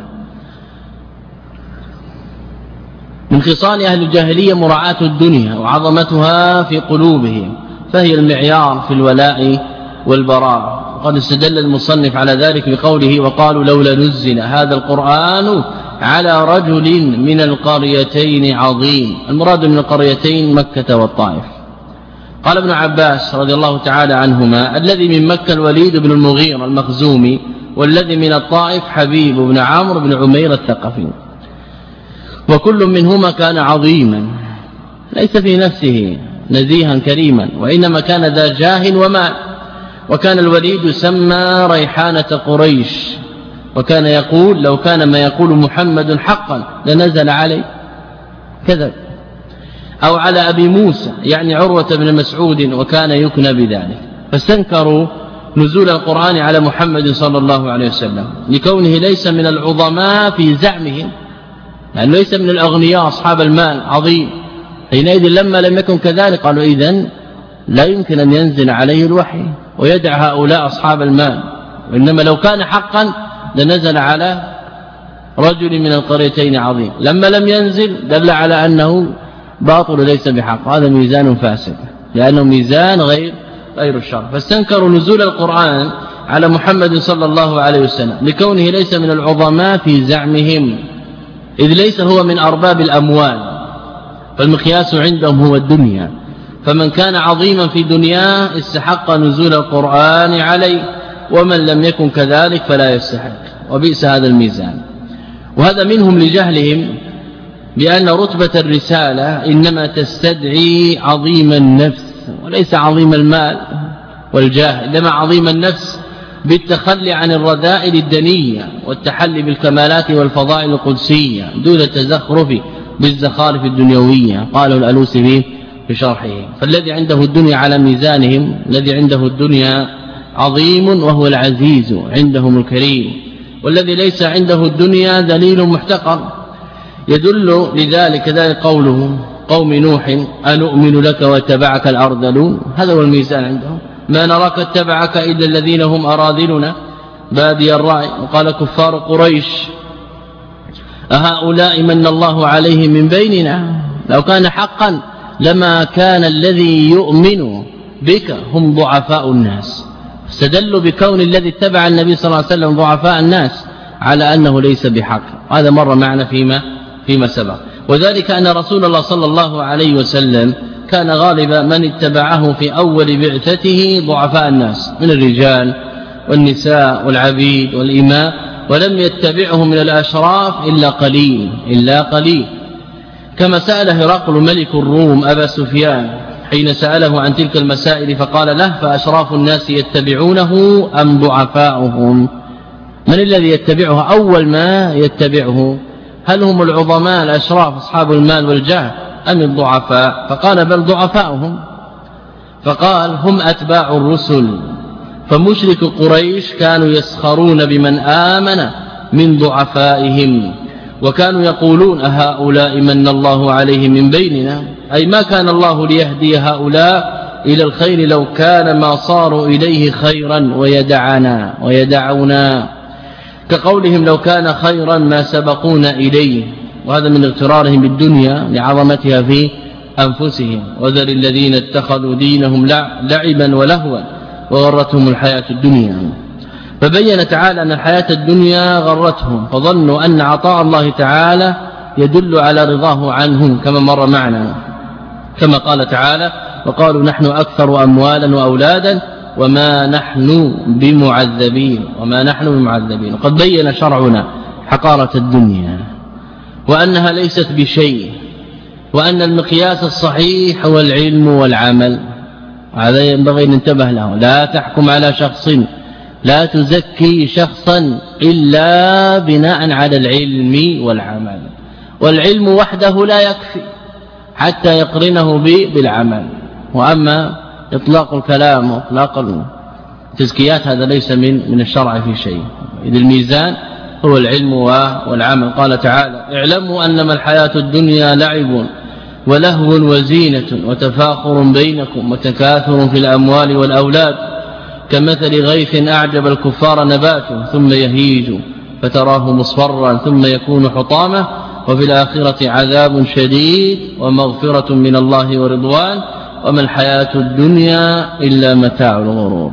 من خصال أهل الجاهلية مراعاة الدنيا وعظمتها في قلوبهم فهي المعيار في الولاء والبراء. وقد استدل المصنف على ذلك بقوله وقالوا لولا نزل هذا القرآن على رجل من القريتين عظيم. المراد من القريتين مكة والطائف. قال ابن عباس رضي الله تعالى عنهما الذي من مكة الوليد بن المغيرة المخزومي والذي من الطائف حبيب بن عمرو بن عمير الثقفي وكل منهما كان عظيما ليس في نفسه نزيها كريما وإنما كان ذا جاه ومال. وكان الوليد يسمى ريحانة قريش وكان يقول لو كان ما يقول محمد حقا لنزل عليه كذا أو على أبي موسى يعني عروة بن مسعود وكان يكنى بذلك. فاستنكروا نزول القرآن على محمد صلى الله عليه وسلم لكونه ليس من العظماء في زعمهم لأنه ليس من الأغنياء أصحاب المال عظيم. حينئذ لما لم يكن كذلك قالوا إذن لا يمكن أن ينزل عليه الوحي ويدع هؤلاء أصحاب المال وإنما لو كان حقا لنزل على رجل من القريتين عظيم. لما لم ينزل دل على أنه باطل ليس بحق. هذا ميزان فاسد لأنه ميزان غير الشرع. فاستنكروا نزول القرآن على محمد صلى الله عليه وسلم لكونه ليس من العظماء في زعمهم، إذ ليس هو من أرباب الأموال، فالمقياس عندهم هو الدنيا، فمن كان عظيما في دنياه استحق نزول القرآن عليه، ومن لم يكن كذلك فلا يستحق، وبئس هذا الميزان. وهذا منهم لجهلهم بأن رتبة الرسالة إنما تستدعي عظيم النفس وليس عظيم المال والجاه، إنما عظيم النفس بالتخلي عن الرذائل الدنية والتحلي بالكمالات والفضائل القدسية دون التزخرف بالزخارف الدنيوية. قاله الألوسي في شرحه. فالذي عنده الدنيا على ميزانهم، الذي عنده الدنيا عظيم وهو العزيز عندهم الكريم، والذي ليس عنده الدنيا ذليل محتقر. يدل لذلك ذلك قوله قوم نوح أنؤمن لك واتبعك الأرذلون، هذا هو الميزان عندهم، ما نراك اتبعك إلا الذين هم أراذلنا بادي الرأي. وقال كفار قريش أهؤلاء من الله عليهم من بيننا، لو كان حقا لما كان الذي يؤمن بك هم ضعفاء الناس. استدلوا بكون الذي اتبع النبي صلى الله عليه وسلم ضعفاء الناس على أنه ليس بحق. هذا مر معنا فيما سبق. وذلك أن رسول الله صلى الله عليه وسلم كان غالب من اتبعه في أول بعثته ضعفاء الناس من الرجال والنساء والعبيد والإماء، ولم يتبعه من الأشراف إلا قليل. كما سأل هرقل ملك الروم أبا سفيان حين سأله عن تلك المسائل فقال له فأشراف الناس يتبعونه أم ضعفاؤهم؟ من الذي يتبعه أول ما يتبعه؟ هل هم العظماء الأشراف أصحاب المال والجاه أم الضعفاء؟ فقال بل ضعفاؤهم. فقال هم أتباع الرسل. فمشرك قريش كانوا يسخرون بمن آمن من ضعفائهم، وكانوا يقولون أهؤلاء من الله عليهم من بيننا، أي ما كان الله ليهدي هؤلاء إلى الخير لو كان ما صاروا إليه خيرا ويدعونا، كقولهم لو كان خيرا ما سبقونا إليه. وهذا من اغترارهم بالدنيا لعظمتها في أنفسهم. وذر الذين اتخذوا دينهم لعبا ولهوا وغرتهم الحياة الدنيا. فبين تعالى أن الحياة الدنيا غرتهم، فظنوا أن عطاء الله تعالى يدل على رضاه عنهم كما مر معنا، كما قال تعالى وقالوا نحن أكثر أموالا وأولادا وما نحن بمعذبين. وقد بين شرعنا حقارة الدنيا وأنها ليست بشيء، وأن المقياس الصحيح هو العلم والعمل. هذا ينبغي أن ننتبه له. لا تحكم على شخص، لا تزكي شخصا إلا بناء على العلم والعمل، والعلم وحده لا يكفي حتى يقرنه بالعمل. وأما إطلاق الكلام وإطلاق التزكيات هذا ليس من الشرع في شيء، إذ الميزان هو العلم والعمل. قال تعالى اعلموا أنما الحياة الدنيا لعب ولهو وزينة وتفاخر بينكم وتكاثر في الأموال والأولاد كمثل غيث أعجب الكفار نباته ثم يهيج فتراه مصفرا ثم يكون حطاما وفي الآخرة عذاب شديد ومغفرة من الله ورضوان وما الحياة الدنيا إلا متاع الغرور.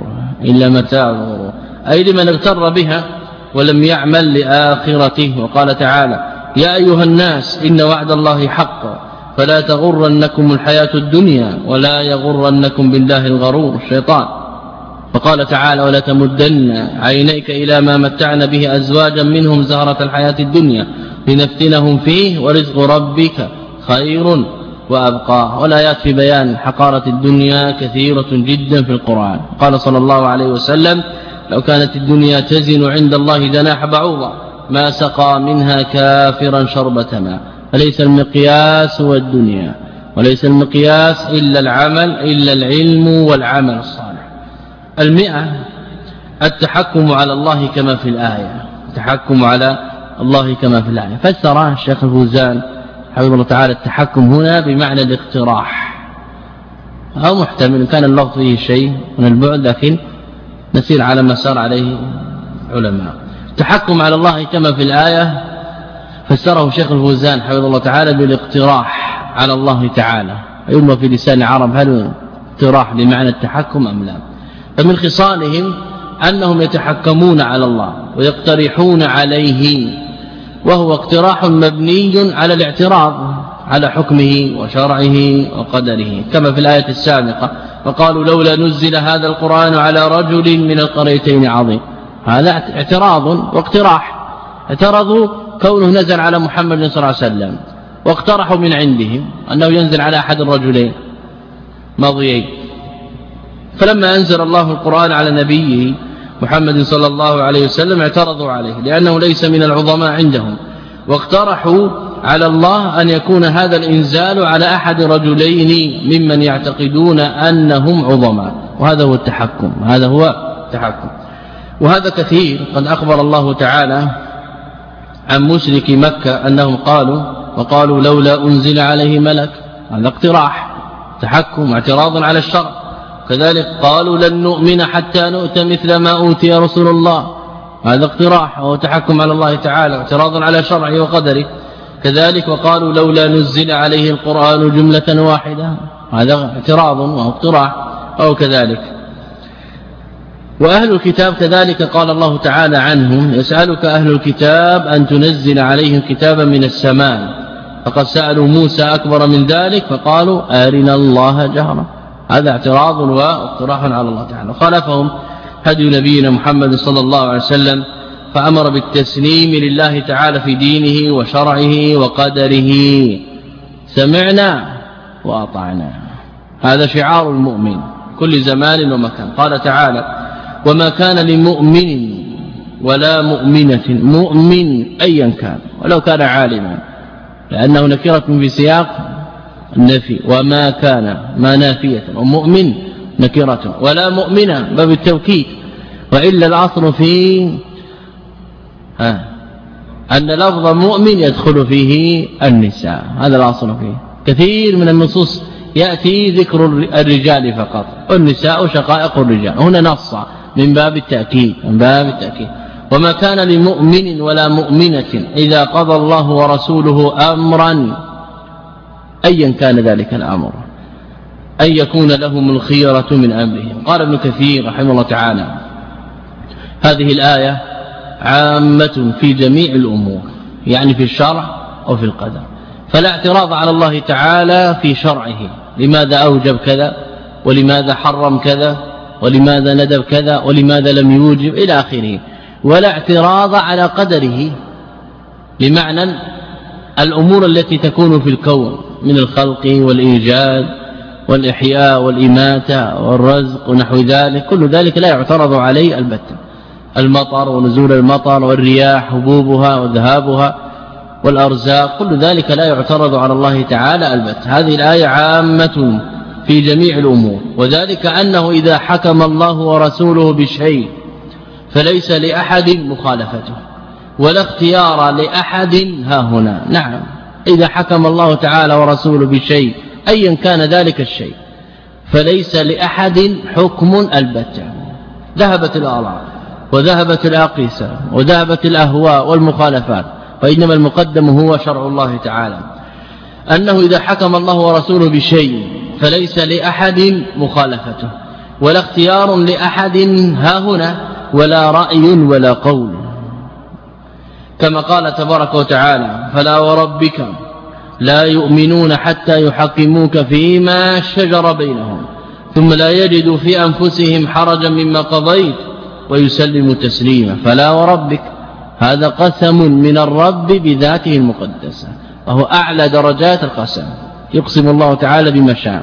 أي لمن اغتر بها ولم يعمل لآخرته. وقال تعالى يا أيها الناس إن وعد الله حق فلا تغرنكم الحياة الدنيا ولا يغرنكم بالله الغرور الشيطان. وقال تعالى ولا تمدن عينيك إلى ما متعنا به أزواجا منهم زهرة الحياة الدنيا لنفتنهم فيه ورزق ربك خير وأبقى. والآيات في بيان حقارة الدنيا كثيرة جدا في القرآن. قال صلى الله عليه وسلم لو كانت الدنيا تزن عند الله جناح بعوضة ما سقى منها كافرا شربة ماء. فليس المقياس هو الدنيا، وليس المقياس إلا العلم والعمل الصالح. 100 التحكم على الله كما في الآية. فسر الشيخ الفوزان حفظه الله تعالى التحكم هنا بمعنى الاقتراح، أو محتمل كان اللفظ فيه شيء من البعد، لكن نسير على ما سار عليه علماء. التحكم على الله كما في الآية فسره الشيخ الفوزان حفظه الله تعالى بالاقتراح على الله تعالى. أيما في لسان العرب هل اقتراح بمعنى التحكم أم لا؟ فمن خصالهم أنهم يتحكمون على الله ويقترحون عليه، وهو اقتراح مبني على الاعتراض على حكمه وشرعه وقدره، كما في الآية السابقة وقالوا لولا نزل هذا القرآن على رجل من القريتين عظيم. هذا اعتراض واقتراح، اعترضوا كونه نزل على محمد صلى الله عليه وسلم، واقترحوا من عندهم أنه ينزل على أحد الرجلين ماضيين. فلما أنزل الله القرآن على نبيه محمد صلى الله عليه وسلم اعترضوا عليه لأنه ليس من العظماء عندهم، واقترحوا على الله أن يكون هذا الإنزال على أحد رجلين ممن يعتقدون أنهم عظماء، وهذا هو التحكم، هذا هو التحكم. وهذا كثير، قد أخبر الله تعالى عن مشرك مكة أنهم وقالوا لولا أنزل عليه ملك، هذا اقتراح تحكم اعتراض على الشرع. كذلك قالوا لن نؤمن حتى نؤتى مثل ما أوتي رسول الله، هذا اقتراح وهو تحكم على الله تعالى اعتراض على شرعه وقدره. كذلك وقالوا لولا نزل عليه القرآن جملة واحدة، هذا اعتراض وهو اقتراح أو كذلك. وأهل الكتاب كذلك قال الله تعالى عنهم يسألك أهل الكتاب أن تنزل عليهم كتابا من السماء، فقد سألوا موسى أكبر من ذلك فقالوا أرنا الله جهرا، هذا اعتراض واقتراح على الله تعالى. خالفهم هدي نبينا محمد صلى الله عليه وسلم، فأمر بالتسليم لله تعالى في دينه وشرعه وقدره، سمعنا وأطعنا، هذا شعار المؤمن كل زمان ومكان. قال تعالى وما كان لمؤمن ولا مؤمنة، مؤمن أيا كان ولو كان عالما، لأنه نكرة في سياق النفي، وما كان ما نافية، ومؤمن نكرة، ولا مؤمنة باب التوكيد، وإلا الأصل فيه أن لفظ مؤمن يدخل فيه النساء، هذا الأصل فيه. كثير من النصوص يأتي ذكر الرجال فقط، والنساء شقائق الرجال، هنا نص من باب التأكيد، وما كان لمؤمن ولا مؤمنة إذا قضى الله ورسوله أمرا أيا كان ذلك الأمر أن يكون لهم الخيرة من أمرهم. قال ابن كثير رحمه الله تعالى هذه الآية عامة في جميع الأمور، يعني في الشرع أو في القدر، فلا اعتراض على الله تعالى في شرعه، لماذا أوجب كذا ولماذا حرم كذا ولماذا ندب كذا ولماذا لم يوجب إلى آخره، ولا اعتراض على قدره، بمعنى الأمور التي تكون في الكون من الخلق والإيجاد والإحياء والإماتة والرزق ونحو ذلك، كل ذلك لا يعترض عليه البتة، المطر ونزول المطر والرياح حبوبها وذهابها والأرزاق، كل ذلك لا يعترض على الله تعالى البتة. هذه الآية عامة في جميع الأمور، وذلك أنه إذا حكم الله ورسوله بشيء فليس لأحد مخالفته ولا اختيار لأحد ها هنا. نعم، إذا حكم الله تعالى ورسوله بشيء أيا كان ذلك الشيء فليس لأحد حكم البتة، ذهبت الآراء وذهبت الأقيسة وذهبت الأهواء والمخالفات، وإنما المقدم هو شرع الله تعالى، أنه إذا حكم الله ورسوله بشيء فليس لأحد مخالفته ولا اختيار لأحد ها هنا ولا رأي ولا قول، كما قال تبارك وتعالى فلا وربك لا يؤمنون حتى يحكموك فيما شجر بينهم ثم لا يجدوا في أنفسهم حرجا مما قضيت ويسلموا تسليما. فلا وربك، هذا قسم من الرب بذاته المقدسة، وهو أعلى درجات القسم، يقسم الله تعالى بما شاء،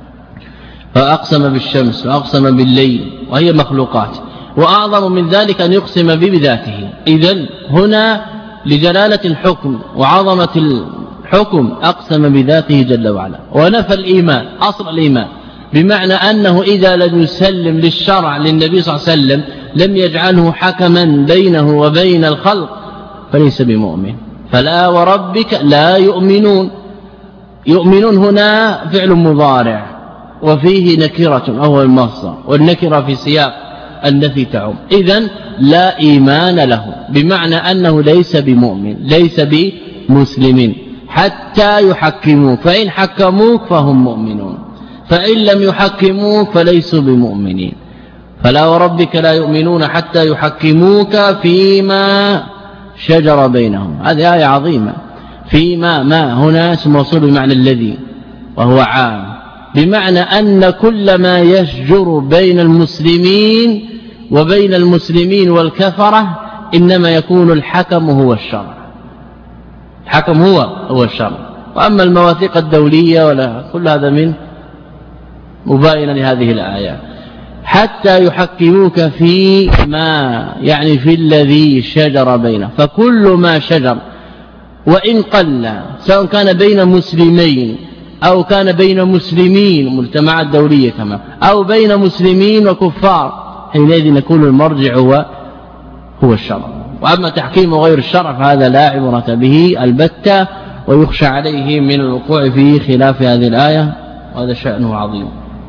فأقسم بالشمس وأقسم بالليل وهي مخلوقات، وأعظم من ذلك أن يقسم بذاته. إذن هنا لجلالة الحكم وعظمة الحكم أقسم بذاته جل وعلا، ونفى الإيمان أصل الإيمان، بمعنى أنه إذا لم يسلم للشرع للنبي صلى الله عليه وسلم لم يجعله حكما بينه وبين الخلق فليس بمؤمن. فلا وربك لا يؤمنون، يؤمنون هنا فعل مضارع وفيه نكرة أو المصدر، والنكرة في سياق النفي تعم، إذن لا إيمان له، بمعنى أنه ليس بمؤمن ليس بمسلم حتى يحكموك، فإن حكموك فهم مؤمنون، فإن لم يحكموك فليسوا بمؤمنين. فلا وربك لا يؤمنون حتى يحكموك فيما شجر بينهم. هذه آية عظيمة. فيما ما هنا اسم موصول بمعنى الذي وهو عام، بمعنى أن كل ما يشجر بين المسلمين وبين المسلمين والكفرة إنما يكون الحكم هو الشرع. الحكم هو الشرع. وأما المواثيق الدولية ولا كل هذا من مباينة لهذه الآية. حتى يحكموك في ما يعني في الذي شجر بينه، فكل ما شجر وإن قل سواء كان بين مسلمين أو كان بين مسلمين مجتمعات دولية كما أو بين مسلمين وكفار، حينئذ يكون المرجع هو الشرع. وأما تحكيم غير الشرع فهذا لا عبرة به البتة، ويخشى عليه من الوقوع في خلاف هذه الآية، وهذا شأنه عظيم.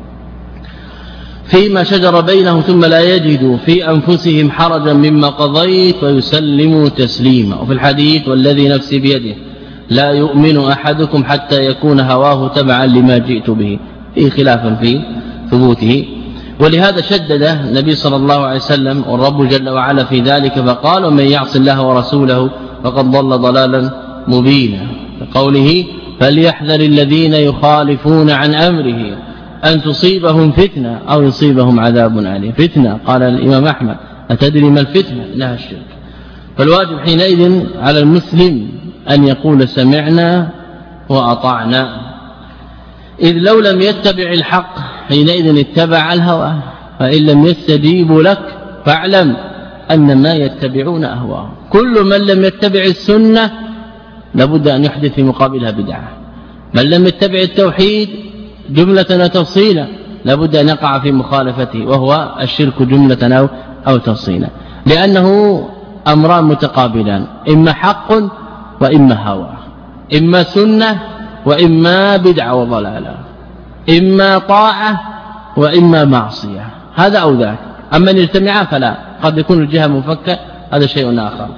فيما شجر بينهم ثم لا يجدوا في أنفسهم حرجا مما قضيت ويسلموا تسليما. وفي الحديث والذي نفسي بيده لا يؤمن أحدكم حتى يكون هواه تبعا لما جئت به، فيه خلافا في ثبوته. ولهذا شدد النبي صلى الله عليه وسلم والرب جل وعلا في ذلك فقال ومن يعص الله ورسوله فقد ضل ضلالا مبينا، قوله فليحذر الذين يخالفون عن أمره أن تصيبهم فتنة أو يصيبهم عذاب أليم. فتنة قال الإمام أحمد أتدري ما الفتنة؟ إنها الشرك. فالواجب حينئذ على المسلم أن يقول سمعنا وأطعنا، إذ لو لم يتبع الحق حينئذ اتبع الهوى، فإن لم يستجيبوا لك فاعلم أن ما يتبعون أهواءهم. كل من لم يتبع السنة لابد أن يحدث في مقابلها بدعة. من لم يتبع التوحيد جملة وتفصيلا لابد أن يقع في مخالفته، وهو الشرك جملة أو تفصيلا، لأنه أمران متقابلان، إما حق وإما هوى، إما سنة وإما بدعة وضلالة، إما طاعة وإما معصية، هذا أو ذاك. أما أن يجتمعا فلا، قد يكون الجهة مفكة، هذا شيء آخر.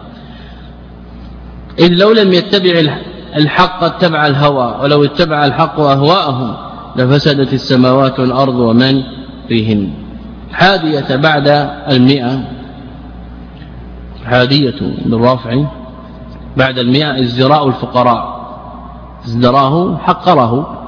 إذ لو لم يتبع الحق اتبع الهوى، ولو اتبع الحق أهواءهم لفسدت السماوات والأرض ومن فيهن. حادية بعد 100، حادية بالرافع بعد 100 ازدراء الفقراء، ازدراه حقره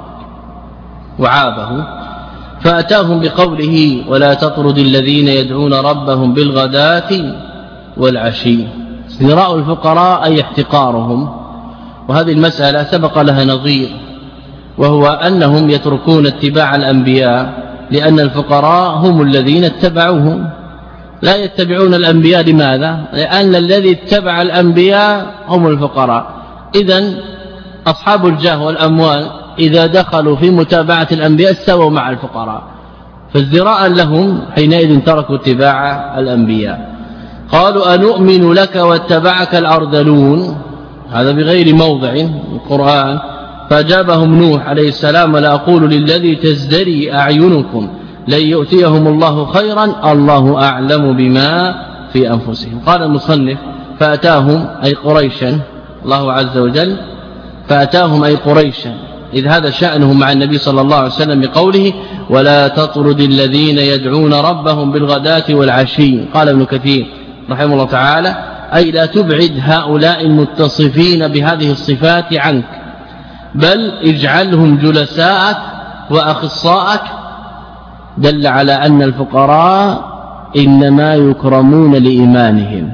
وعابه، فأتاهم بقوله ولا تطرد الذين يدعون ربهم بالغداة والعشي. ازدراء الفقراء أي احتقارهم، وهذه المسألة سبق لها نظير، وهو أنهم يتركون اتباع الأنبياء لأن الفقراء هم الذين اتبعوهم، لا يتبعون الأنبياء. لماذا؟ لأن الذي اتبع الأنبياء هم الفقراء. إذن أصحاب الجاه والأموال إذا دخلوا في متابعة الأنبياء استووا مع الفقراء، فازدراء لهم حينئذ تركوا اتباع الأنبياء. قالوا أنؤمن لك واتبعك الأرذلون، هذا بغير موضع القرآن. فأجابهم نوح عليه السلام ولا أقول للذي تزدري أعينكم لن يؤتيهم الله خيرا الله أعلم بما في أنفسهم. قال المصنف فأتاهم أي قريشا، الله عز وجل فأتاهم أي قريشا، إذ هذا شأنهم مع النبي صلى الله عليه وسلم بقوله ولا تطرد الذين يدعون ربهم بالغداة والعشي. قال ابن كثير رحمه الله تعالى أي لا تبعد هؤلاء المتصفين بهذه الصفات عنك، بل اجعلهم جلساءك وأخصاءك. دل على أن الفقراء إنما يكرمون لإيمانهم.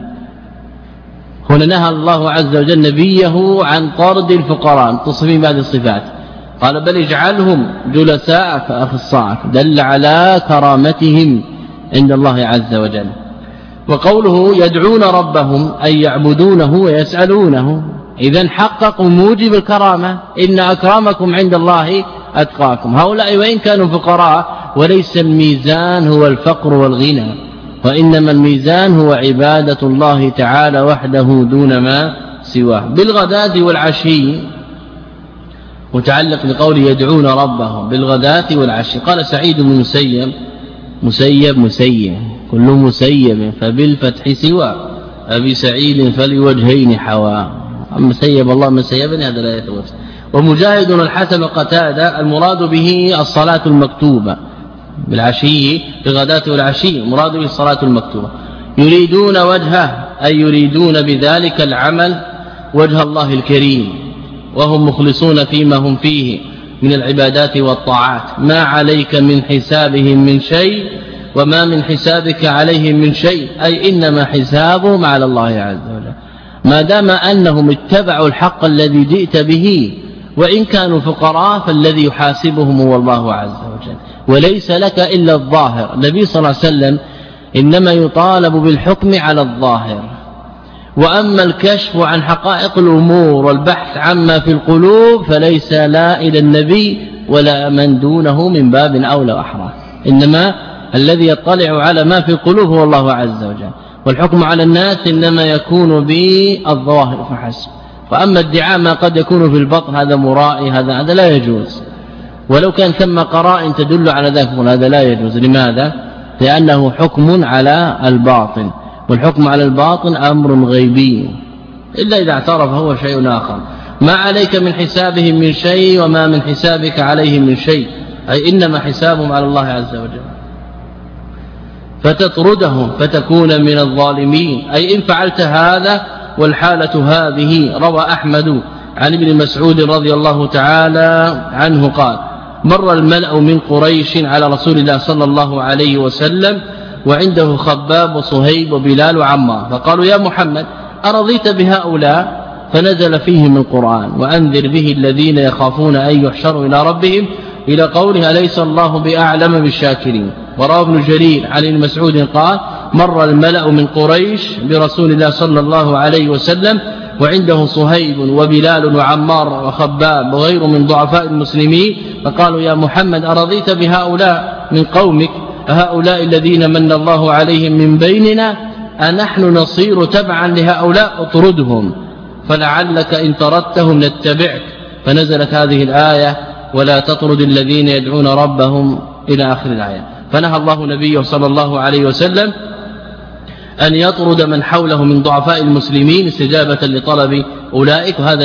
هنا نهى الله عز وجل نبيه عن طرد الفقراء المتصفين بهذه الصفات، قال بل اجعلهم جلساءك وأخصاءك، دل على كرامتهم عند الله عز وجل. وقوله يدعون ربهم أي يعبدونه ويسألونه، إذن حققوا موجب الكرامة، إن أكرمكم عند الله أتقاكم. هؤلاء وإن كانوا فقراء وليس الميزان هو الفقر والغنى، وإنما الميزان هو عبادة الله تعالى وحده دون ما سواه. بالغداة والعشي متعلق بقول يدعون ربهم بالغداة والعشي. قال سعيد بن مسيب كل مسيب فبالفتح سوى أبي سعيد فلوجهين حوا، أما سيب الله من سيبني هذا لا يتوسع. ومجاهد الحسن قتادة المراد به الصلاة المكتوبة، بالعشي بغداة والعشي مراد به الصلاة المكتوبة يريدون وجهه أي يريدون بذلك العمل وجه الله الكريم وهم مخلصون فيما هم فيه من العبادات والطاعات ما عليك من حسابهم من شيء وما من حسابك عليهم من شيء أي إنما حسابهم على الله عز وجل ما دام أنهم اتبعوا الحق الذي جئت به وإن كانوا فقراء فالذي يحاسبهم هو الله عز وجل وليس لك إلا الظاهر. النبي صلى الله عليه وسلم إنما يطالب بالحكم على الظاهر وأما الكشف عن حقائق الأمور والبحث عما في القلوب فليس لا إلى النبي ولا من دونه من باب أولى وأحرى إنما الذي يطلع على ما في القلوب هو الله عز وجل والحكم على الناس إنما يكون بالظواهر فحسب فأما ادعاء ما قد يكون في البطن هذا مرائي هذا لا يجوز ولو كان ثم قرائن تدل على ذلك هذا لا يجوز. لماذا؟ لأنه حكم على الباطن والحكم على الباطن أمر غيبي إلا إذا اعترف هو شيء آخر ما عليك من حسابهم من شيء وما من حسابك عليهم من شيء أي إنما حسابهم على الله عز وجل فتطردهم فتكون من الظالمين أي إن فعلت هذا والحالة هذه. روى أحمد عن ابن مسعود رضي الله تعالى عنه قال مر الملأ من قريش على رسول الله صلى الله عليه وسلم وعنده خباب وصهيب وبلال وعمار فقالوا يا محمد أرضيت بهؤلاء فنزل فيهم القرآن وأنذر به الذين يخافون أن يحشروا إلى ربهم إلى قوله أليس الله بأعلم بالشاكرين. وروى ابن جرير عن ابن مسعود قال مر الملأ من قريش برسول الله صلى الله عليه وسلم وعنده صهيب وبلال وعمار وخباب وغير من ضعفاء المسلمين فقالوا يا محمد أرضيت بهؤلاء من قومك هؤلاء الذين من الله عليهم من بيننا أنحن نصير تبعا لهؤلاء اطردهم فلعلك إن طردتهم نتبعك فنزلت هذه الآية ولا تطرد الذين يدعون ربهم إلى آخر الآية فنهى الله نبيه صلى الله عليه وسلم أن يطرد من حوله من ضعفاء المسلمين استجابة لطلب أولئك وهذا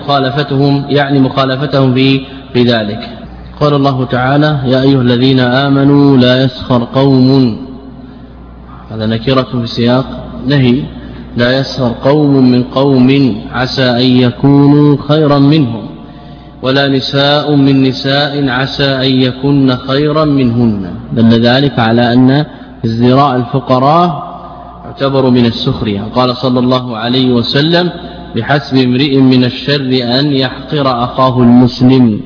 يعني مخالفتهم في ذلك. قال الله تعالى يا أيها الذين آمنوا لا يسخر قوم هذا نكرة في سياق نهي لا يسخر قوم من قوم عسى أن يكونوا خيرا منهم ولا نساء من نساء عسى أن يكن خيرا منهن دل ذلك على أن ازدراء الفقراء يعتبر من السخرية. قال صلى الله عليه وسلم بحسب امرئ من الشر أن يحقر أخاه المسلم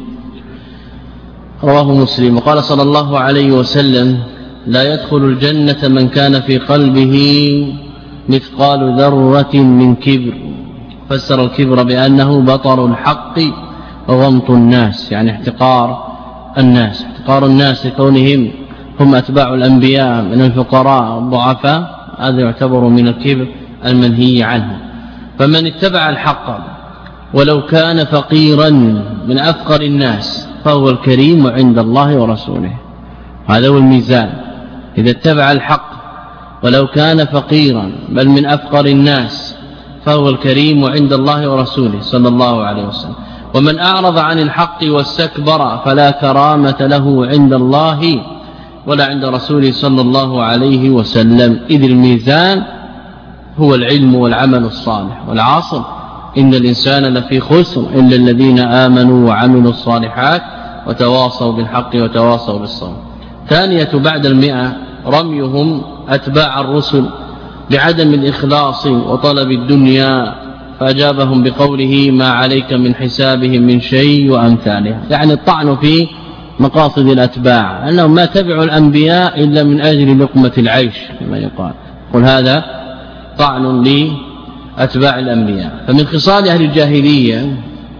رواه مسلم. وقال صلى الله عليه وسلم لا يدخل الجنة من كان في قلبه مثقال ذرة من كبر فسر الكبر بأنه بطر الحق وغمط الناس يعني احتقار الناس كونهم هم أتباع الأنبياء من الفقراء الضعفاء هذا يعتبر من الكبر المنهي عنه. فمن اتبع الحق ولو كان فقيرا من أفقر الناس فهو الكريم عند الله ورسوله هذا هو الميزان إذا اتبع الحق ولو كان فقيرا بل من أفقر الناس فهو الكريم عند الله ورسوله صلى الله عليه وسلم. ومن أعرض عن الحق واستكبر فلا كرامة له عند الله ولا عند رسوله صلى الله عليه وسلم إذ الميزان هو العلم والعمل الصالح والعاصر إن الإنسان لفي خسر إلا الذين آمنوا وعملوا الصالحات وتواصوا بالحق وتواصوا بالصبر. ثانية بعد 100 رميهم أتباع الرسل بعدم الإخلاص وطلب الدنيا فأجابهم بقوله ما عليك من حسابهم من شيء وأمثالها يعني الطعن في مقاصد الأتباع أنهم ما تبعوا الأنبياء إلا من أجل لقمة العيش كما يقال قل هذا طعن لأتباع الأنبياء. فمن خصال أهل الجاهلية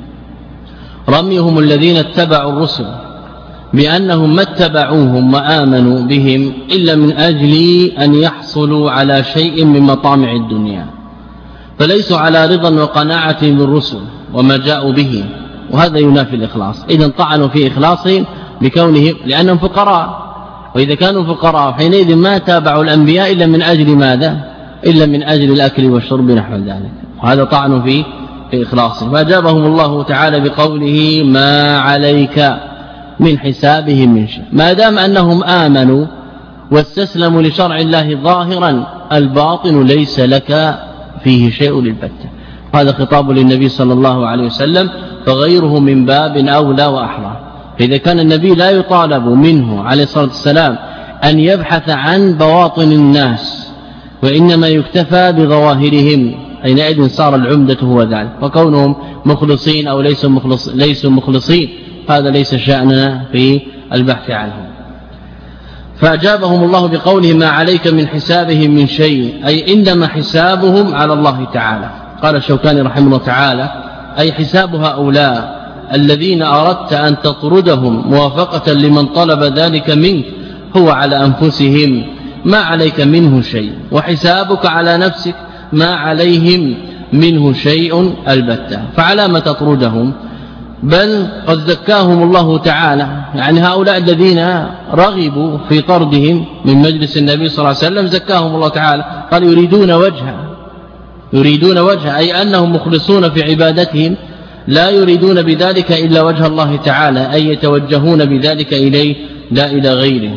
رميهم الذين اتبعوا الرسل بأنهم ما اتبعوهم وآمنوا بهم إلا من أجل أن يحصلوا على شيء من مطامع الدنيا فليسوا على رضا وقناعة بالرسل وما جاءوا به وهذا ينافي الإخلاص. إذن طعنوا في إخلاصهم بكونهم لأنهم فقراء وإذا كانوا فقراء حينئذ ما تابعوا الأنبياء إلا من أجل ماذا؟ إلا من أجل الأكل والشرب نحو ذلك وهذا طعن في إخلاصهم. فأجابهم الله تعالى بقوله ما عليك من حسابهم من شيء. ما دام أنهم آمنوا واستسلموا لشرع الله ظاهرا، الباطن ليس لك فيه شيء للبتة. هذا خطاب للنبي صلى الله عليه وسلم، فغيره من باب أولى وأحرى. فإذا كان النبي لا يطالب منه عليه الصلاة والسلام أن يبحث عن بواطن الناس، وإنما يكتفى بظواهرهم، حينئذ صار العمدة هو ذلك. وكونهم مخلصين أو ليسوا مخلصين هذا ليس شأننا في البحث عنهم. فأجابهم الله بقوله ما عليك من حسابهم من شيء، أي إنما حسابهم على الله تعالى. قال الشوكاني رحمه الله تعالى أي حساب هؤلاء الذين أردت أن تطردهم موافقة لمن طلب ذلك منك هو على أنفسهم، ما عليك منه شيء، وحسابك على نفسك ما عليهم منه شيء البتة. فعلى ما تطردهم؟ بل قد زكاهم الله تعالى، يعني هؤلاء الذين رغبوا في طردهم من مجلس النبي صلى الله عليه وسلم زكاهم الله تعالى. قال يريدون وجهه، أي أنهم مخلصون في عبادتهم، لا يريدون بذلك إلا وجه الله تعالى، أي يتوجهون بذلك إليه لا إلى غيره.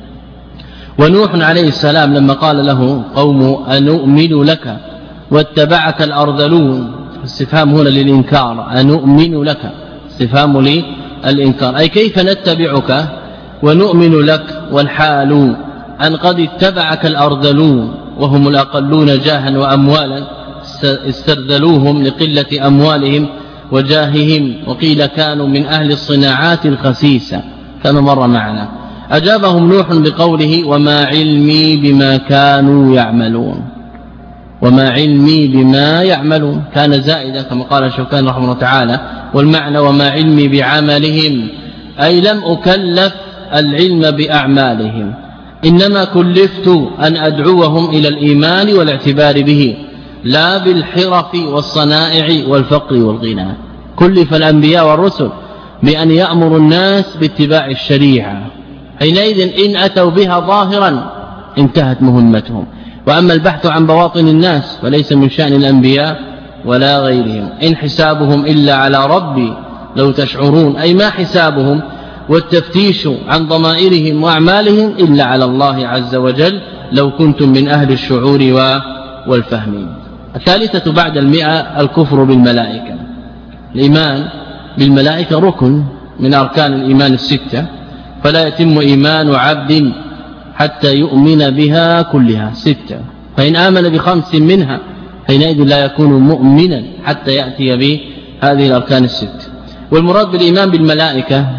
ونوح عليه السلام لما قال له قوم أنؤمن لك واتبعك الأرذلون، استفهام هنا للإنكار، أنؤمن لك استفهام للإنكار، أي كيف نتبعك ونؤمن لك والحال أن قد اتبعك الأرذلون وهم الأقلون جاها وأموالا، استرذلوهم لقلة أموالهم وجاههم، وقيل كانوا من أهل الصناعات الخسيسة كما مر معنا. أجابهم نوح بقوله وما علمي بما كانوا يعملون، وما علمي بما يعملون كان زائدا كما قال الشوكاني رحمه الله تعالى، والمعنى وما علمي بعملهم، أي لم أكلف العلم بأعمالهم، إنما كلفت أن أدعوهم إلى الإيمان والاعتبار به، لا بالحرف والصنائع والفقر والغنى. كلف الأنبياء والرسل بأن يأمروا الناس باتباع الشريعة، حينئذ إن أتوا بها ظاهرا انتهت مهمتهم. وأما البحث عن بواطن الناس فليس من شأن الأنبياء ولا غيرهم. إن حسابهم إلا على ربي لو تشعرون، أي ما حسابهم والتفتيش عن ضمائرهم وأعمالهم إلا على الله عز وجل لو كنتم من أهل الشعور والفهم. الثالثة بعد 100 الكفر بالملائكة. الإيمان بالملائكة ركن من أركان الإيمان الستة، فلا يتم إيمان عبد حتى يؤمن بها كلها ستة، فإن آمن ب5 منها حينئذ لا يكون مؤمنا حتى يأتي بهذه الأركان الست. والمراد بالإيمان بالملائكة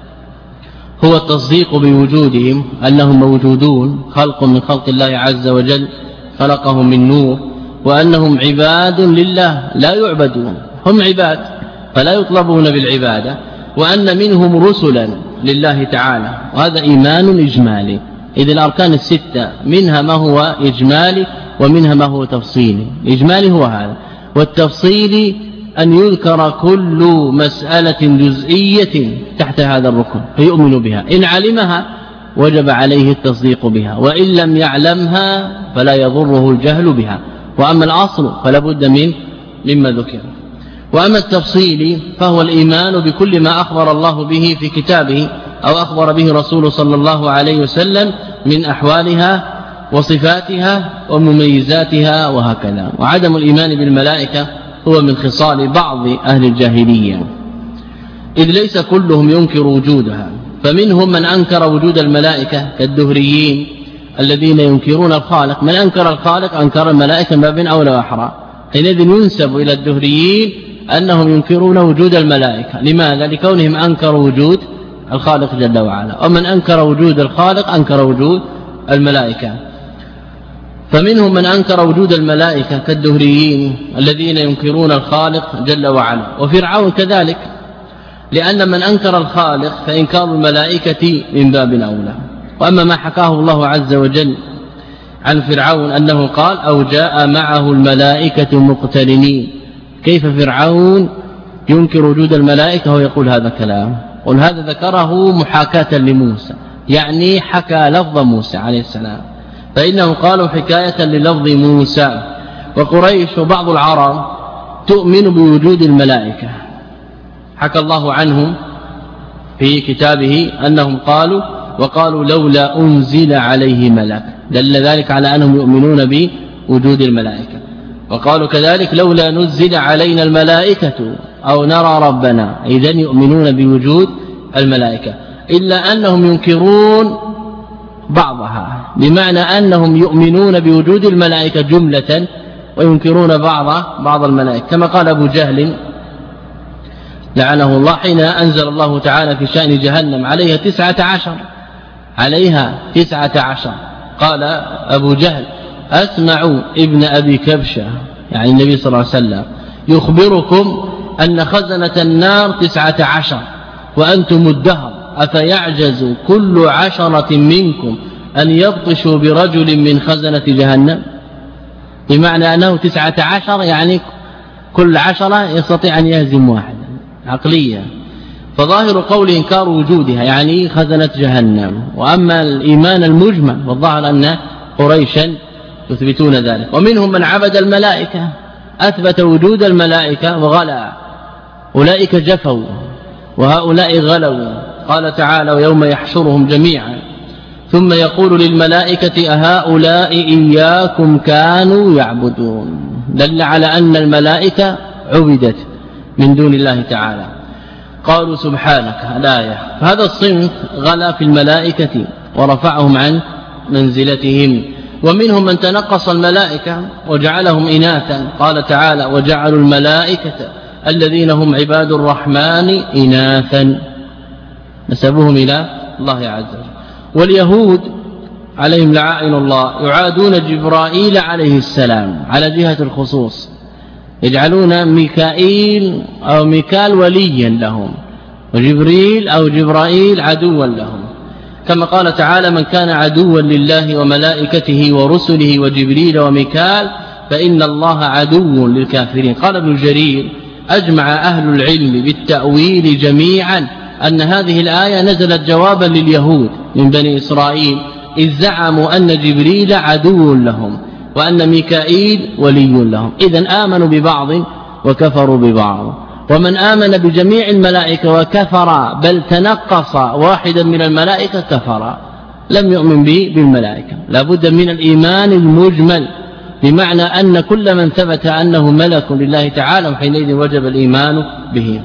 هو التصديق بوجودهم، أنهم موجودون، خلق من خلق الله عز وجل خلقهم من نور، وأنهم عباد لله لا يعبدون، هم عباد فلا يطلبون بالعبادة، وأن منهم رسلا لله تعالى، وهذا إيمان إجمالي. إذن الأركان الستة منها ما هو إجمالي ومنها ما هو تفصيلي. الإجمالي هو هذا، والتفصيلي أن يذكر كل مسألة جزئية تحت هذا الركن فيؤمن بها، إن علمها وجب عليه التصديق بها، وإن لم يعلمها فلا يضره الجهل بها، وأما الأصل فلا بد مما ذكر. وأما التفصيلي فهو الإيمان بكل ما أخبر الله به في كتابه أو أخبر به رسول صلى الله عليه وسلم من أحوالها وصفاتها ومميزاتها وهكذا. وعدم الإيمان بالملائكة هو من خصال بعض أهل الجاهلية، إذ ليس كلهم ينكر وجودها، فمنهم من أنكر وجود الملائكة كالدهريين الذين ينكرون الخالق. من أنكر الخالق أنكر الملائكة ما بين أولى وأحرى، حينئذ ينسب إلى الدهريين أنهم ينكرون وجود الملائكة. لماذا؟ لكونهم أنكروا وجود الخالق جل وعلا، ومن أنكر وجود الخالق أنكر وجود الملائكة. فمنهم من أنكر وجود الملائكة كالدهريين الذين ينكرون الخالق جل وعلا، وفرعون كذلك، لأن من أنكر الخالق فإنكار الملائكة من باب أولى. وأما ما حكاه الله عز وجل عن فرعون أنه قال أو جاء معه الملائكة مقترنين، كيف فرعون ينكر وجود الملائكة ويقول هذا كلام؟ قل هذا ذكره محاكاة لموسى، يعني حكى لفظ موسى عليه السلام، فإنهم قالوا حكاية للفظ موسى. وقريش وبعض العرب تؤمن بوجود الملائكة، حكى الله عنهم في كتابه أنهم وقالوا لولا أنزل عليه ملك، دل ذلك على أنهم يؤمنون بوجود الملائكة. وقالوا كذلك لولا نزل علينا الملائكة أو نرى ربنا، إذن يؤمنون بوجود الملائكة، إلا أنهم ينكرون بعضها، بمعنى أنهم يؤمنون بوجود الملائكة جملة وينكرون بعض الملائكة، كما قال أبو جهل لعنه الله حين أنزل الله تعالى في شأن جهنم عليها 19 قال أبو جهل أسمع ابن أبي كبشة يعني النبي صلى الله عليه وسلم يخبركم أن خزنة النار 19 وأنتم الدهر، أفيعجز كل 10 منكم أن يبطشوا برجل من خزنة جهنم، بمعنى أنه 19 يعني كل 10 يستطيع أن يهزم واحد عقلية. فظاهر قول إنكار وجودها يعني خزنة جهنم. وأما الإيمان المجمل والظاهر أن قريشا يثبتون ذلك. ومنهم من عبد الملائكة أثبت وجود الملائكة وغلا، أولئك جفوا وهؤلاء غلوا. قال تعالى ويوم يحشرهم جميعا ثم يقول للملائكة أهؤلاء إياكم كانوا يعبدون، دل على أن الملائكة عبدت من دون الله تعالى. قالوا سبحانك الآية. فهذا الصنف غلا في الملائكة ورفعهم عن منزلتهم. ومنهم من تنقص الملائكة وجعلهم إناثا، قال تعالى وجعلوا الملائكة الذين هم عباد الرحمن إناثا، نسبوهم إلى الله عز وجل. واليهود عليهم لعائن الله يعادون جبرائيل عليه السلام على جهة الخصوص، يجعلون ميكائيل أو ميكال وليا لهم وجبريل أو جبرائيل عدوا لهم، كما قال تعالى من كان عدوا لله وملائكته ورسله وجبريل وميكال فإن الله عدو للكافرين. قال ابن جرير أجمع أهل العلم بالتأويل جميعا أن هذه الآية نزلت جوابا لليهود من بني إسرائيل إذ زعموا أن جبريل عدو لهم وأن ميكائيل ولي لهم، إذن آمنوا ببعض وكفروا ببعض. ومن آمن بجميع الملائكة وكفر بل تنقص واحدا من الملائكة كفر، لم يؤمن بالملائكة. لا بد من الإيمان المجمل، بمعنى أن كل من ثبت أنه ملك لله تعالى وحينئذ وجب الإيمان به.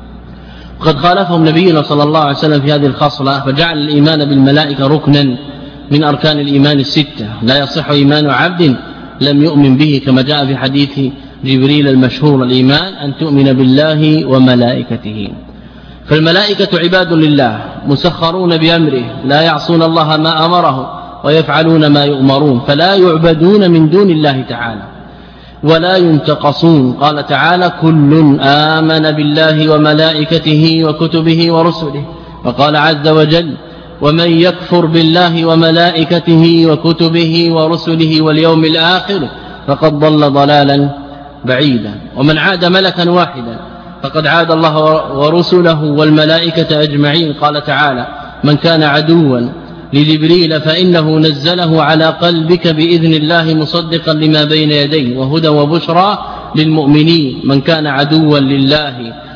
وقد خالفهم نبينا صلى الله عليه وسلم في هذه الخصلة، فجعل الإيمان بالملائكة ركنا من أركان الإيمان الستة، لا يصح إيمان عبد لم يؤمن به، كما جاء في حديث جبريل المشهور الإيمان أن تؤمن بالله وملائكته. فالملائكة عباد لله مسخرون بأمره لا يعصون الله ما أمره ويفعلون ما يؤمرون، فلا يعبدون من دون الله تعالى ولا ينتقصون. قال تعالى كل آمن بالله وملائكته وكتبه ورسله، وقال عز وجل ومن يكفر بالله وملائكته وكتبه ورسله واليوم الآخر فقد ضل ضلالا بعيدا. ومن عاد ملكا واحدا فقد عاد الله ورسله والملائكة أجمعين. قال تعالى من كان عدوا لجبريل فإنه نزله على قلبك بإذن الله مصدقا لما بين يديه وهدى وبشرى للمؤمنين. من كان عدوا لله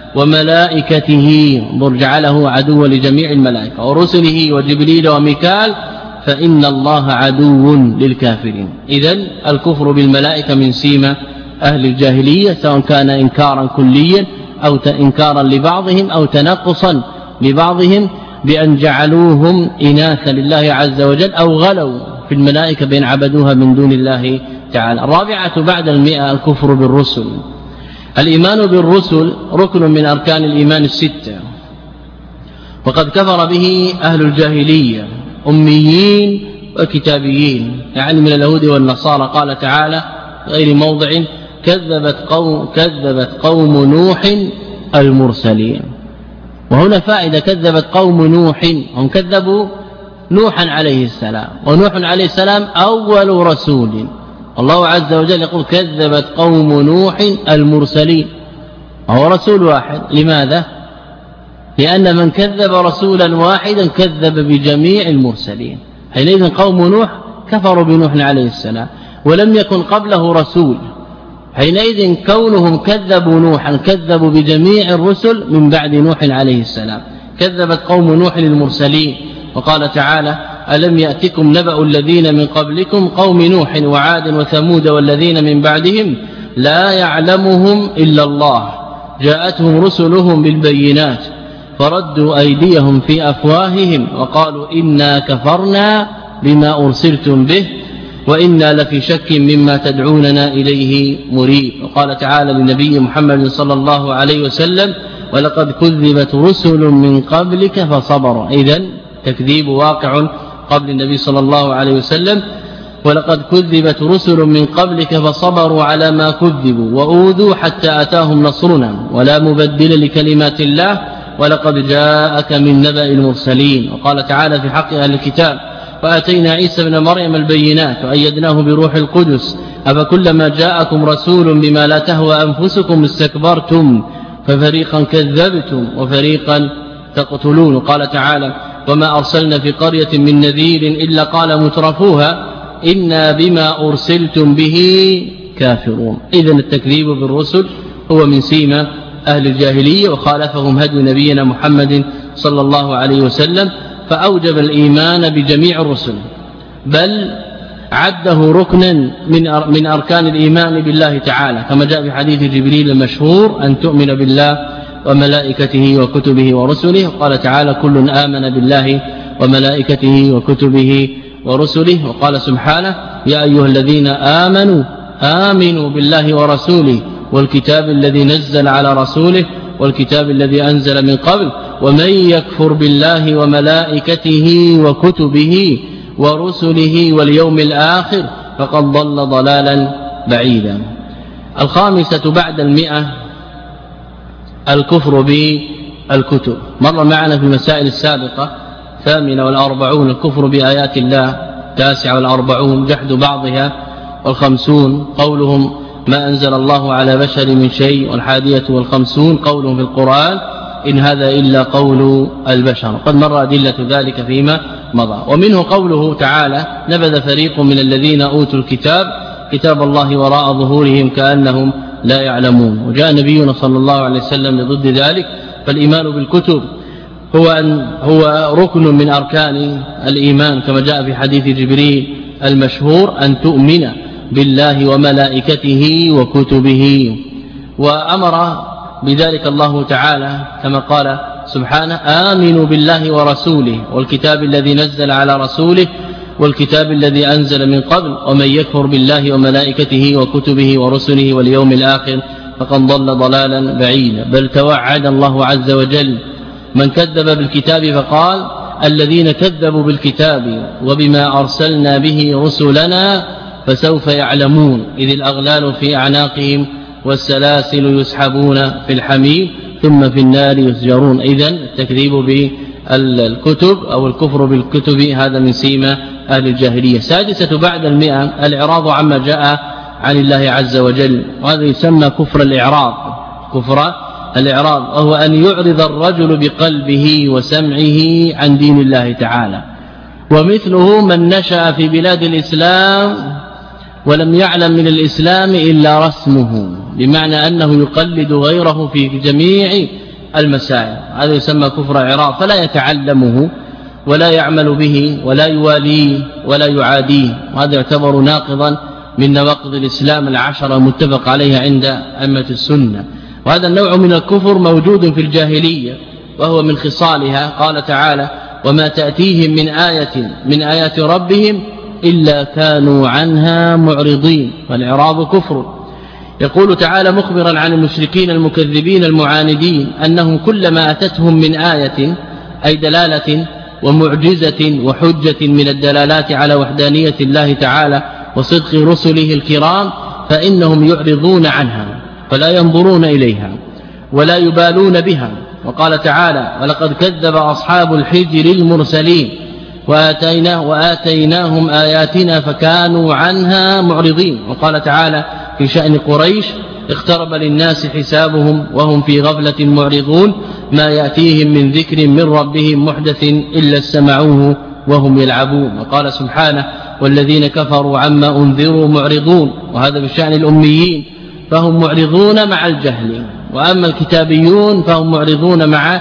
وملائكته جعله عدوا لجميع الملائكة ورسله وجبريل وميكال فإن الله عدو للكافرين. إذن الكفر بالملائكة من سيمة أهل الجاهلية، سواء كان إنكارا كليا أو إنكارا لبعضهم أو تنقصا لبعضهم بأن جعلوهم إناثا لله عز وجل أو غلوا في الملائكة بأن عبدوها من دون الله تعالى. الرابعة بعد 100 الكفر بالرسل. الإيمان بالرسل ركن من أركان الإيمان الستة، وقد كفر به أهل الجاهلية أميين وكتابيين، يعني من اليهود والنصارى. قال تعالى غير موضع كذبت قوم نوح المرسلين. وهنا فائدة كذبت قوم نوح، هم كذبوا نوحا عليه السلام، ونوح عليه السلام أول رسول. الله عز وجل يقول كذبت قوم نوح المرسلين، وهو رسول واحد. لماذا؟ لأن من كذب رسولا واحدا كذب بجميع المرسلين. حينئذ قوم نوح كفروا بنوح عليه السلام ولم يكن قبله رسول، حينئذ كونهم كذبوا نوحا كذبوا بجميع الرسل من بعد نوح عليه السلام. كذبت قوم نوح المرسلين. وقال تعالى ألم يأتكم نبأ الذين من قبلكم قوم نوح وعاد وثمود والذين من بعدهم لا يعلمهم إلا الله جاءتهم رسلهم بالبينات فردوا أيديهم في أفواههم وقالوا إنا كفرنا بما أرسلتم به وإنا لفي شك مما تدعوننا إليه مريب. وقال تعالى للنبي محمد صلى الله عليه وسلم ولقد كذبت رسل من قبلك فصبروا. إذن تكذيب واقع قبل النبي صلى الله عليه وسلم. ولقد كذبت رسل من قبلك فصبروا على ما كذبوا وأوذوا حتى أتاهم نصرنا ولا مبدل لكلمات الله ولقد جاءك من نبأ المرسلين. وقال تعالى في حق أهل الكتاب وآتينا عيسى ابن مريم البينات وأيدناه بروح القدس أفكلما جاءكم رسول بما لا تهوى أنفسكم استكبرتم ففريقا كذبتم وفريقا تقتلون. وقال تعالى وما أرسلنا في قرية من نذير إلا قال مترفوها إنا بما أرسلتم به كافرون. إذن التكذيب بالرسل هو من سيما أهل الجاهلية وخالفهم هدي نبينا محمد صلى الله عليه وسلم فأوجب الإيمان بجميع الرسل بل عده ركنا من أركان الإيمان بالله تعالى كما جاء في حديث جبريل المشهور أن تؤمن بالله وملائكته وكتبه ورسله. وقال تعالى كل آمن بالله وملائكته وكتبه ورسله. وقال سبحانه يا أيها الذين آمنوا بالله ورسوله والكتاب الذي نزل على رسوله والكتاب الذي أنزل من قبل ومن يكفر بالله وملائكته وكتبه ورسله واليوم الآخر فقد ضل ضلالا بعيدا. الخامسة بعد 100 الكفر بالكتب. مر معنا في المسائل السابقة 48 الكفر بآيات الله 49 جحد بعضها 50 قولهم ما أنزل الله على بشر من شيء 51 قولهم في القرآن إن هذا إلا قول البشر. قد مر أدلة ذلك فيما مضى. ومنه قوله تعالى نبذ فريق من الذين أوتوا الكتاب كتاب الله وراء ظهورهم كأنهم لا يعلمون. وجاء نبينا صلى الله عليه وسلم لضد ذلك. فالإيمان بالكتب هو ركن من أركان الإيمان كما جاء في حديث جبريل المشهور أن تؤمن بالله وملائكته وكتبه. وأمر بذلك الله تعالى كما قال سبحانه آمنوا بالله ورسوله والكتاب الذي نزل على رسوله والكتاب الذي أنزل من قبل ومن يكفر بالله وملائكته وكتبه ورسله واليوم الآخر فقد ضل ضلالا بعيدا. بل توعد الله عز وجل من كذب بالكتاب فقال الذين كذبوا بالكتاب وبما أرسلنا به رسلنا فسوف يعلمون إذ الأغلال في أعناقهم والسلاسل يسحبون في الحميم ثم في النار يسجرون. إذن التكذيب بالكتب أو الكفر بالكتب هذا من سيما أهل الجاهلية. سادسة بعد 100 الإعراض عما جاء عن الله عز وجل. وهذا يسمى كفر الإعراض. كفر الإعراض وهو أن يعرض الرجل بقلبه وسمعه عن دين الله تعالى. ومثله من نشأ في بلاد الإسلام ولم يعلم من الإسلام إلا رسمه بمعنى أنه يقلد غيره في جميع المسائل. هذا يسمى كفر إعراض فلا يتعلمه ولا يعمل به ولا يواليه ولا يعاديه. وهذا يعتبر ناقضا من نواقض الإسلام 10 متفق عليها عند أئمة السنة. وهذا النوع من الكفر موجود في الجاهلية وهو من خصالها. قال تعالى وما تأتيهم من آية من آيات ربهم إلا كانوا عنها معرضين. والإعراض كفر. يقول تعالى مخبرا عن المشركين المكذبين المعاندين أنهم كلما أتتهم من آية أي دلالة ومعجزة وحجة من الدلالات على وحدانية الله تعالى وصدق رسله الكرام فإنهم يعرضون عنها فلا ينظرون إليها ولا يبالون بها. وقال تعالى ولقد كذب أصحاب الحجر المرسلين وآتيناهم آياتنا فكانوا عنها معرضين. وقال تعالى في شأن قريش اقترب للناس حسابهم وهم في غفلة معرضون ما يأتيهم من ذكر من ربهم محدث إلا استمعوه وهم يلعبون. وقال سبحانه والذين كفروا عما أنذروا معرضون. وهذا بشأن الأميين فهم معرضون مع الجهل. وأما الكتابيون فهم معرضون مع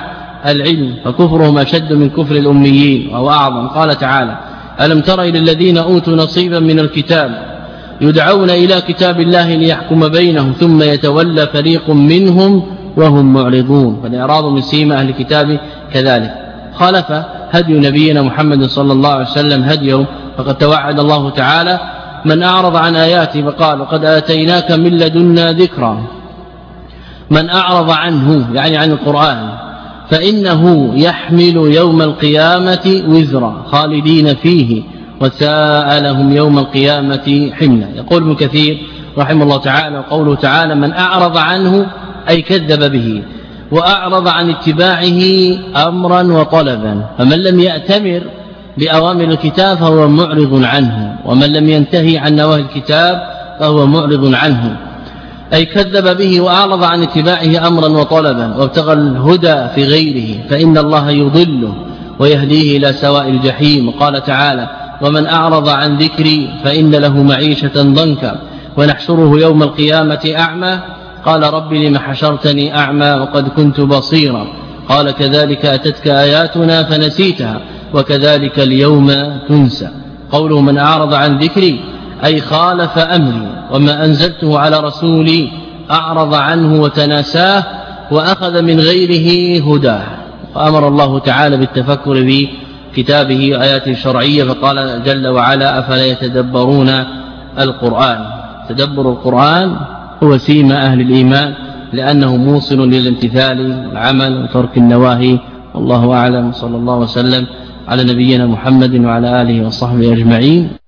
العلم فكفرهم أشد من كفر الأميين وهو أعظم. قال تعالى: ألم تر إلى الذين أوتوا نصيبا من الكتاب يدعون إلى كتاب الله ليحكم بينهم ثم يتولى فريق منهم وهم معرضون. فالإعراض من سيما أهل الكتاب كذلك. خالف هدي نبينا محمد صلى الله عليه وسلم هديه، فقد توعد الله تعالى من أعرض عن آياته فقال: وقد آتيناك من لدنا ذكرا. من أعرض عنه يعني عن القرآن فإنه يحمل يوم القيامة وزرا خالدين فيه وساء لهم يوم القيامة حملا. يقول ابن كثير رحمه الله تعالى: وقوله تعالى: من أعرض عنه أي كذب به وأعرض عن اتباعه أمرا وطلبا، فمن لم يأتمر بأوامر الكتاب فهو معرض عنه، ومن لم ينتهي عن نواهي الكتاب فهو معرض عنه، أي كذب به وأعرض عن اتباعه أمرا وطلبا وابتغى الهدى في غيره فإن الله يضله ويهديه إلى سواء الجحيم. قال تعالى: ومن أعرض عن ذكري فإن له معيشة ضنكا ونحشره يوم القيامة أعمى. قال: رب لم حشرتني أعمى وقد كنت بصيرا. قال: كذلك أتتك آياتنا فنسيتها وكذلك اليوم تنسى. قوله: من أعرض عن ذكري أي خالف أمري وما أنزلته على رسولي، أعرض عنه وتناساه وأخذ من غيره هداه. وأمر الله تعالى بالتفكر بكتابه وآياته الشرعية، فقال جل وعلا: أفلا يتدبرون القرآن. تدبر القرآن هو سيما أهل الإيمان لأنه موصل للامتثال والعمل وترك النواهي. والله أعلم. صلى الله وسلم على نبينا محمد وعلى آله وصحبه أجمعين.